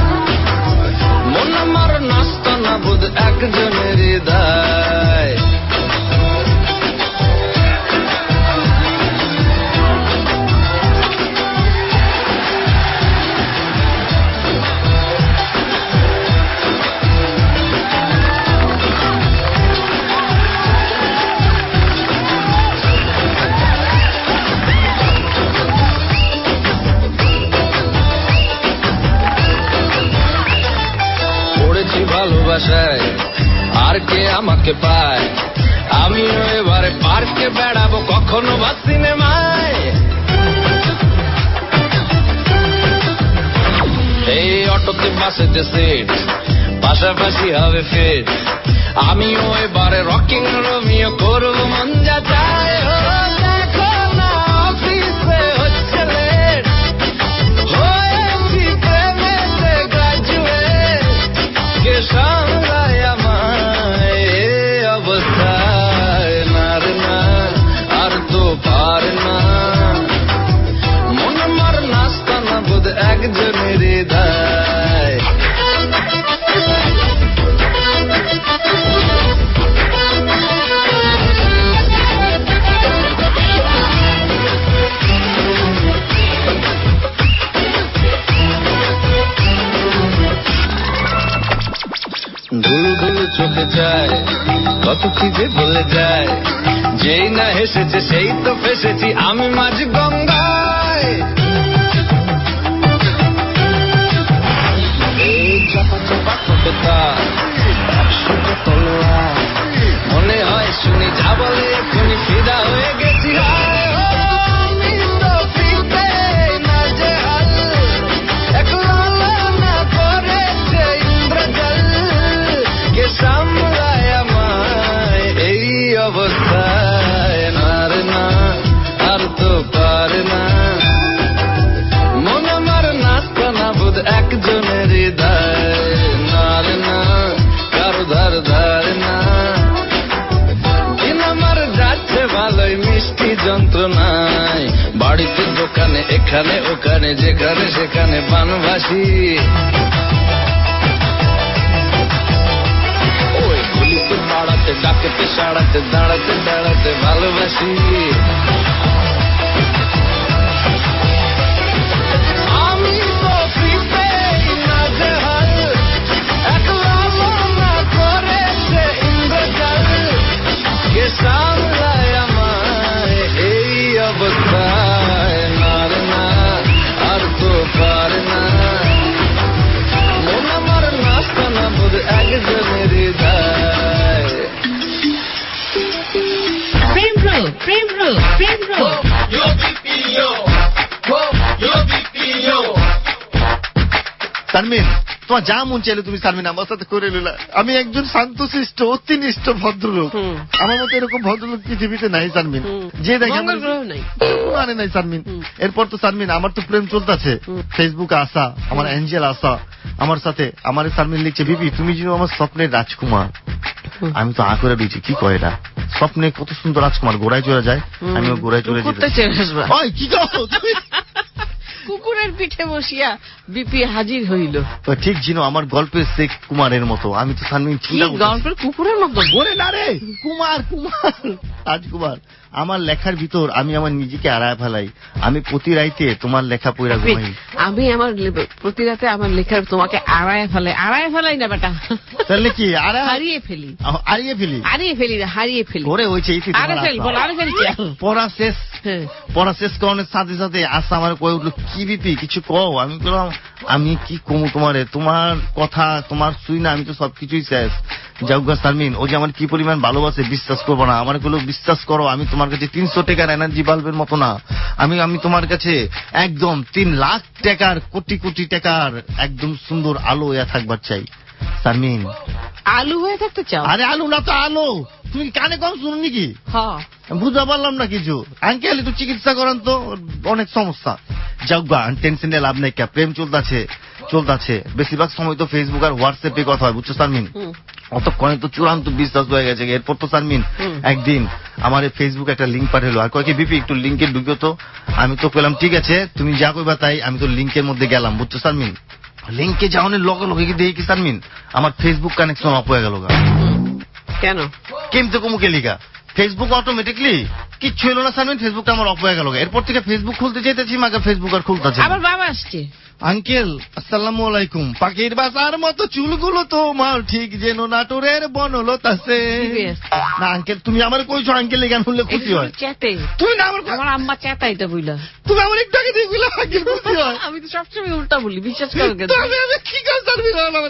S11: মন আমার নাস্তা না বুধ একজনের হৃদয়। ভালোবাসায় আর কে আমাকে পায়? আমিও এবারে পার্কে বেড়াবো, কখনো বা সিনেমায়। এই অটোতে বাসেতে সিট পাশাপাশি হবে ফিট। আমিও এবারে রকিং রোমিও করবো মন যা চায়। দেখো না অফিসে হচ্ছে লেট, হয়েছি প্রেমেতে গ্রাজুয়েট। কে সামলায় আমায় এই অবস্থায়? না রে না আর তো পারে না, মন আমার নাস্তা না বোধ একজনের হৃদয়। ধুল ধুল চোখে যায়, কত কি যে বলে যায়। যেই না হেসেছে সেই তো ফেসেছি আমি মাঝ গঙ্গায়। এই চাপা চাপা ঠোঁটে তার একশোটা তলোয়ার, মনে হয় শুনি যা বলে এখনই ফিদা হয়ে গেছি। আমি তো ফিরতে নাজেহাল, একলা না করেছে ইন্দ্রজাল। কে সামলায় আমায় এই অবস্থায়? না রে না আর তো পারে না, মন আমার নাস্তা না বোধ একজনের হৃদয়। না রে না কারো ধার ধারে না, দিন আমার যাচ্ছে ভালোই মিষ্টি যন্ত্রণায়। বাড়িতে দোকানে এখানে ওখানে যেখানে সেখানে বানবাসী। ওই বলিতে পাড়াতে ডাকেতে সাড়াতে দাঁড়াতে দাঁড়াতে ভালোবাসি। আমি তো ফ্রিতে নাজেহাল, একলা না করেছে ইন্দ্রজাল। কে সামলায় আমায় এই অবস্থা?
S2: শারমিন তোমার যা মন চাইলে তুমি শারমিন আমার সাথে করে নিলা। আমি একজন শান্তশিষ্ট অতিনিষ্ঠ ভদ্রলোক, আমার মতো এরকম ভদ্রলোক পৃথিবীতে নাই শারমিন। যে দেখে মানে নাই শারমিন। এরপর তো শারমিন আমার তো প্রেম চলতেছে, ফেসবুকে আসা আমার অ্যাঞ্জেল আসা আমার সাথে, আমার শারমিন লিখছে বিপি তুমি যেন আমার স্বপ্নের রাজকুমার। আমি তো করে দিয়েছি, কি কয় এটা স্বপ্নে কত সুন্দর রাজকুমার ঘোড়ায় চড়ে যায়, আমিও ঘোড়ায় চড়ে যাই। কি
S5: কুকুরের পিঠে বসিয়া বিপি হাজির হইল।
S2: তো ঠিক জিনো আমার গল্পের শেখ কুমারের মতো। আমি তো শারমিন
S5: গল্পের কুকুরের মতো
S2: বলে না রে, কুমার কুমার রাজকুমার। আমার লেখার ভিতর আমি আমার নিজেকে হারায় ফেলাই। আমি প্রতি রাইতে তোমার লেখা পড়া ঘুমাই।
S5: আমি আমার প্রতি রাতে আমার লেখার তোমাকে হারায় ফেলাই না বেটা।
S2: তাহলে কি
S5: হারিয়ে ফেলি
S2: ওরে হয়েছে পড়া শেষ করানোর সাথে সাথে আসা আমার কয়ে উঠলো কি বিপি কিছু কও। আমি বললাম আমি কি কমু তোমারে, তোমার কথা তোমার শুই না আমি তো সবকিছুই শেষ। যাওগা শারমিন ও যে আমার কি পরিমাণ ভালোবাসে বিশ্বাস করবো না। আমার গুলো বিশ্বাস করো আমি তোমার কাছে 300 টাকার এনার্জি বাল্বের মতো না। আমি তোমার কাছে একদম 3 লাখ টাকার কোটি কোটি টাকার একদম সুন্দর আলো হয়ে থাকবার চাই শারমিন।
S5: আলু হয়ে থাকতে চাও?
S2: আরে আলু না তো আলো। তুমি কানে কম শুনো নাকি? বুঝতে পারলাম না কিছু। আঙ্কেল একটু চিকিৎসা করেন তো, অনেক সমস্যা। যাওগা টেনশন নিয়ে লাভ নাই, প্রেম চলতেছে বেশিরভাগ সময় তো ফেসবুক আর হোয়াটসঅ্যাপে কথা হয় বুঝছো শারমিন। অতক্ষণে তো চূড়ান্ত বিশ্বাস হয়ে গেছে। এরপর তো শারমিন একদিন আমার ফেসবুক একটা লিঙ্ক পাঠালো, আর কয় কি বিপি একটু লিঙ্কে ঢুকিও তো। আমি তো পেলাম ঠিক আছে তুমি যা কইবা তাই। আমি তো লিঙ্কের মধ্যে গেলাম বুঝছো শারমিন। লিঙ্কে যাওয়ানোর লগে লগে দেখি কি শারমিন আমার ফেসবুক কানেকশন অফ হয়ে গেল।
S5: কেন?
S2: কিন্তু কুমুকে লিখা ফেসবুক অটোমেটিকলি কিচ্ছু হলো না শারমিন, ফেসবুকটা আমার অফ হয়ে গেল। এরপর থেকে ফেসবুক খুলতে চাইতেছি মাকে ফেসবুক আর খুলতেছে।
S5: আমার বাবা আসছে।
S2: আঙ্কেল আসসালামু আলাইকুম। পাখির বাসার মতো চুলগুলো তোমার ঠিক যেন নাটোরের বনলতাছে। না আঙ্কেল তুমি আমার কইছো আঙ্কেল গান শুনলে খুশি হয়। তুমি না আমার
S5: আম্মা চেতা এটা বইলা
S2: তুমি আমার একটু আগে দিয়ে বইলা আঙ্কেল খুশি হয়।
S5: আমি তো সবসময় উল্টা বলি বিশ্বাস করো।
S2: আমি কি কাজ করবি না আমার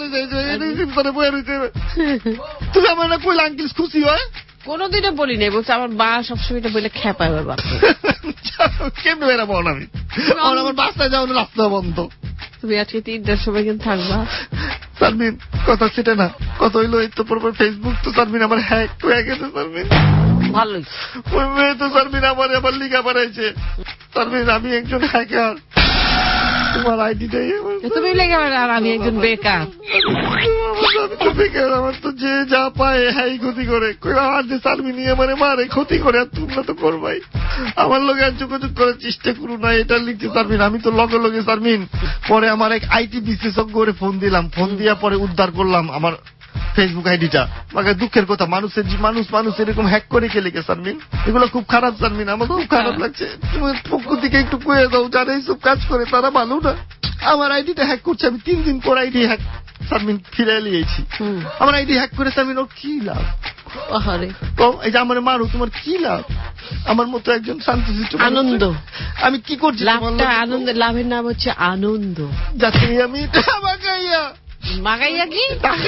S2: তুমি আমার না কইলা আঙ্কেল খুশি হয়?
S5: কোনদিনও বলি নাই, বলছে আমার বা সবসময় এটা বলে খেপায় বাবা।
S2: কেমন বেড়া বল আমি আমার বাসায় যাও রাস্তা বন্ধ।
S5: তুমি আজকে 3টার সময় কিন্তু থাকবা
S2: শারমিন। কথা সেটা না, কথা হইলো এই তো পরপর ফেসবুক তো শারমিন আমার হ্যাক হয়ে গেছে শারমিন।
S5: ভালোই
S2: ওই মেয়ে তো শারমিন আমার আবার লিখা বানাইছে। শারমিন আমি একজন হ্যাকার, তোমার আইডিটাই
S5: তুমি লেগে আর আমি একজন বেকার।
S2: বেকার আমার তো যে যা পায় হ্যাঁ ক্ষতি করে শারমিন মানে মারে ক্ষতি করে। আর তোমরা তো করবাই আমার লোক আর যোগাযোগ করার চেষ্টা করো না এটা লিখছে শারমিন। আমি তো লগে লগে শারমিন পরে আমার এক আইটি বিশেষজ্ঞ করে ফোন দিলাম, ফোন দিয়া পরে উদ্ধার করলাম আমার ফেসবুক আইডিটা। মানে দুঃখের কথা মানুষ এরকম হ্যাক করে কে লিখে শারমিন, এগুলো খুব খারাপ শারমিন, আমার খুব খারাপ লাগছে। তুমি পক্ষ থেকে একটু কয়ে দাও যারা এইসব কাজ করে তারা ভালো না। আমার আইডিটা হ্যাক করছে, আমি 3 দিন পর আইডি হ্যাক শারমিন ফিরে নিয়েছি। আমার আইডি হ্যাক করে শারমিন ওর কি লাভ? এই যে আমার মারু তোমার কি লাভ? আমার মতো একজন শান্তশিষ্ট
S5: আনন্দ
S2: আমি কি করছি?
S5: আনন্দ লাভের নাম হচ্ছে আনন্দ।
S2: যাতে আমি
S5: মাগাইয়া কি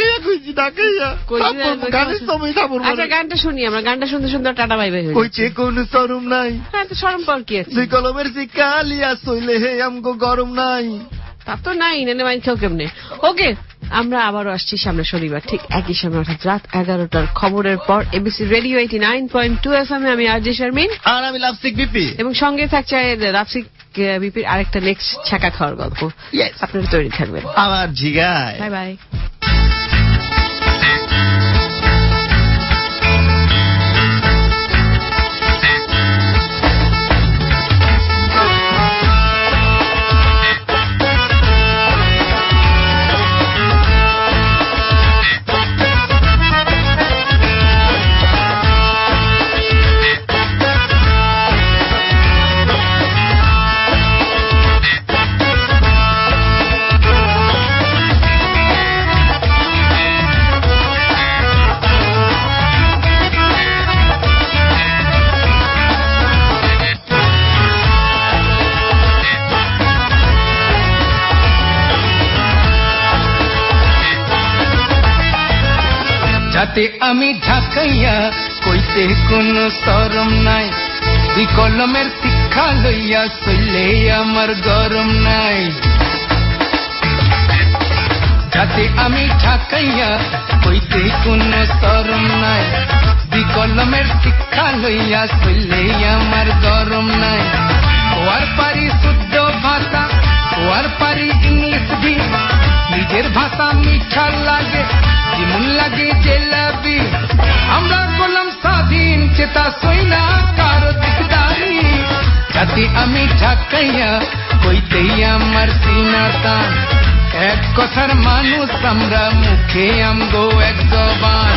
S5: গানটা শুনি আমরা, গানটা শুনতে শুনতে টাটা বাই বাই
S2: হয়েছে। কোন শরম নাই?
S5: হ্যাঁ তো শরম পর কি আছে?
S2: কলমের শিকালিয়া সইলে হে আমগো গরম নাই।
S5: তা তো নাই নেনে মাইন খেও কেমনে। ওকে আমরা আবারও আসছি সামনে শনিবার ঠিক একই সময় অর্থাৎ রাত 11টার খবরের পর এবিসি রেডিও 89.2 FM এ। আমি আরজে শারমিন
S2: আর আমি লাভসিক বিপি
S5: এবং সঙ্গে থাকছে লাভসিক বিপির আরেকটা নেক্সট ছাকা খাওয়ার গল্প। আপনারা তৈরি থাকবেন।
S2: আমার জিগায়
S5: বাই বাই।
S3: যাতে আমি ঢাকাইয়া কইতে কোনো শরম নাই, দুই কলমের শিক্ষা লইয়া চললে আমার গরম নাই। যাতে আমি ঢাকাইয়া হইতে কোনো শরম নাই বিকলমের শিক্ষা লইয়া চললে আমার গরম নাই ওয়ার পারি শুদ্ধ ভাষা ওয়ার পারি ইংলিশ ভি নিজের ভাষা মিঠা লাগে যেমন লাগে জেলাবি আমরা গোলাম স্বাধীন চেতা সইনা কারো দিকদারি যাতে আমি ঢাকাইয়া হইতেই আমার সিনা টান এক কথার মানুষ আমরা মুখে আমগো এক জবান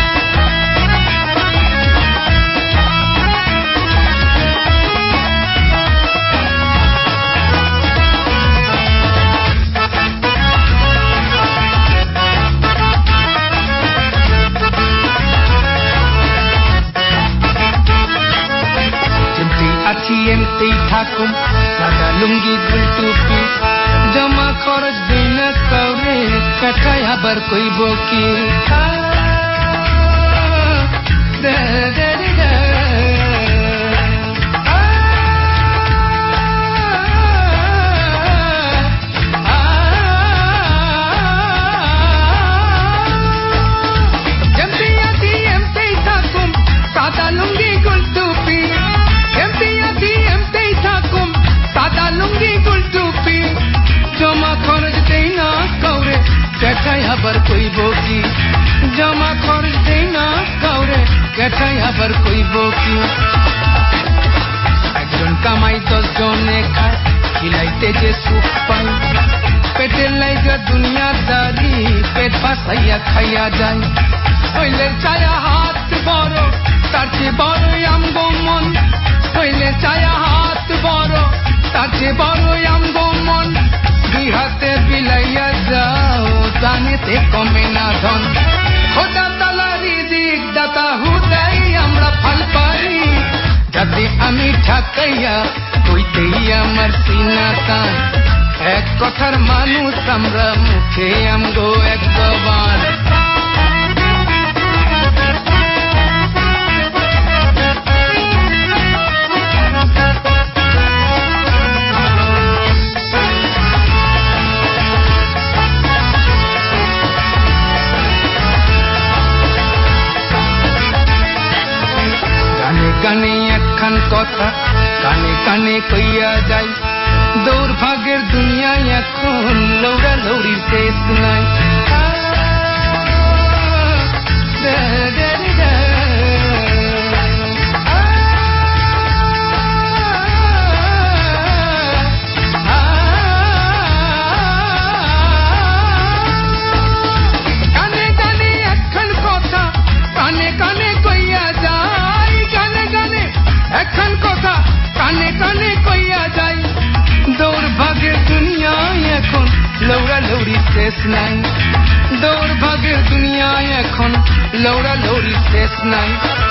S3: এমতেই থাকুম সাদা লুঙ্গি গুল টুপি জমা খরচ দিই না কাউরে কাটায় আবার কইব কি এমতেই থাকুম সাদা লুঙ্গি গুল টুপি সাদা লুঙ্গি গুল টুপি জমা খরচ দেই না কাউরে কেটাই আবার কইব কি জমা খরচ দেই না কাউরে কেটাই আবার কইব কি একজন কামাই 10 জনে খায় খিলাইতে যে সুখ পাই পেটের লাইগা দুনিয়াদারি পেট ভাসাইয়া খাইয়া যায় শৈলের ছায়া হাত বড় তার চেয়ে বড়ই আমগো মন শৈলের ছায়া হাত বড় তার চেয়ে বড়ই আমগো মন দুই হাতে বিলাইয়া যাও দানেতে কমে না ধন খোদা তাআলা রিজিক দাতা হুদাই আমরা ফল পাই যাতে আমি ঢাকাইয়া হইতেই আমার সিনা টান এক কথার মানুষ আমরা মুখে আমগো এক জবান গানে একখান কথা কানে কানে কইয়া যাই দৌর্ভাগ্যের দুনিয়ায় এখন লৌড়া লৌড়ির শেষ নাই কানে কানে একখান কথা কানে কানে কইয়া যাই এখন কথা কানে কানে কইয়া যাই দৌর্ভাগ্যের দুনিয়ায় এখন লৌড়া লৌড়ি শেষ নাই দৌর্ভাগ্যের দুনিয়ায় এখন লৌড়া লৌড়ি শেষ নাই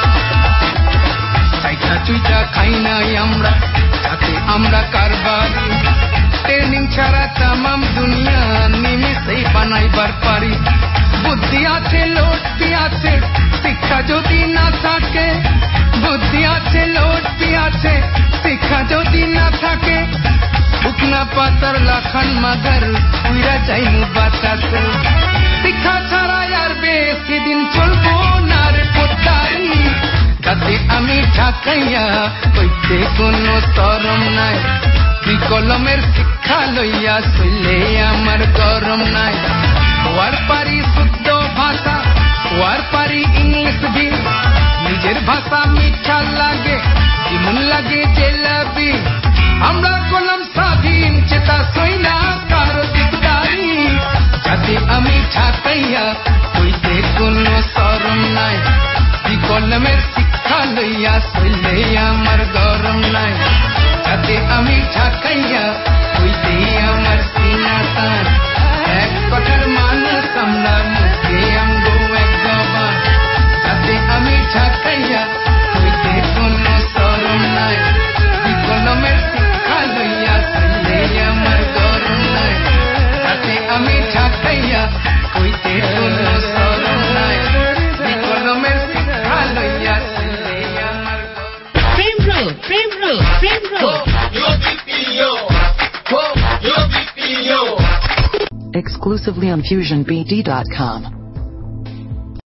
S3: চাইটা চুইটা খাই নাই আমরা যাতে আমরা কারবারি ট্রেনিং ছাড়া তামাম দুনিয়া নিমেষেই বানাইবার পারি বুদ্ধি আছে লোটটি আছে শিক্ষা যদি না থাকে বুদ্ধি আছে লোটটি আছে শিক্ষা যদি না থাকে উকনা পাতার লাখান মাগার উইরা যাইমু বাতাসে শিক্ষা ছাড়া আর বেশি দিন চলবো না রে পোতারি যাতে আমি ঢাকাইয়া হইতে কোনো শরম নাই বিকলমের শিক্ষা লইয়া চললে আমার গরম নাই ওয়ার পারি শুদ্ধ ভাষা ওয়ার পারি ইংলিশ ভি নিজের ভাষা মিঠা লাগে যেমন লাগে জেলাবি আমরা গোলাম স্বাধীন চেতা সইনা কারো দিকদারি যাতে আমি ঢাকাইয়া হইতে কোনো শরম নাই বিকলমের শিক্ষা লইয়া চললে আমার গরম নাই যাতে আমি ঢাকাইয়া হইতে আমার সিনা টান এক কথার মানুষ আমরা মুখে আমগো এক জবান যাতে আমি ঢাকাইয়া হইতে কোনো শরম নাই বিকলমের শিক্ষা লইয়া চললে আমার গরম নাই যাতে আমি ঢাকাইয়া হইতে কোনো শরম নাই বিকলমের শিক্ষা লইয়া চললে আমার
S12: প্রেম রোগ প্রেম রোগ প্রেম রোগ
S1: Exclusively on FusionBD.com.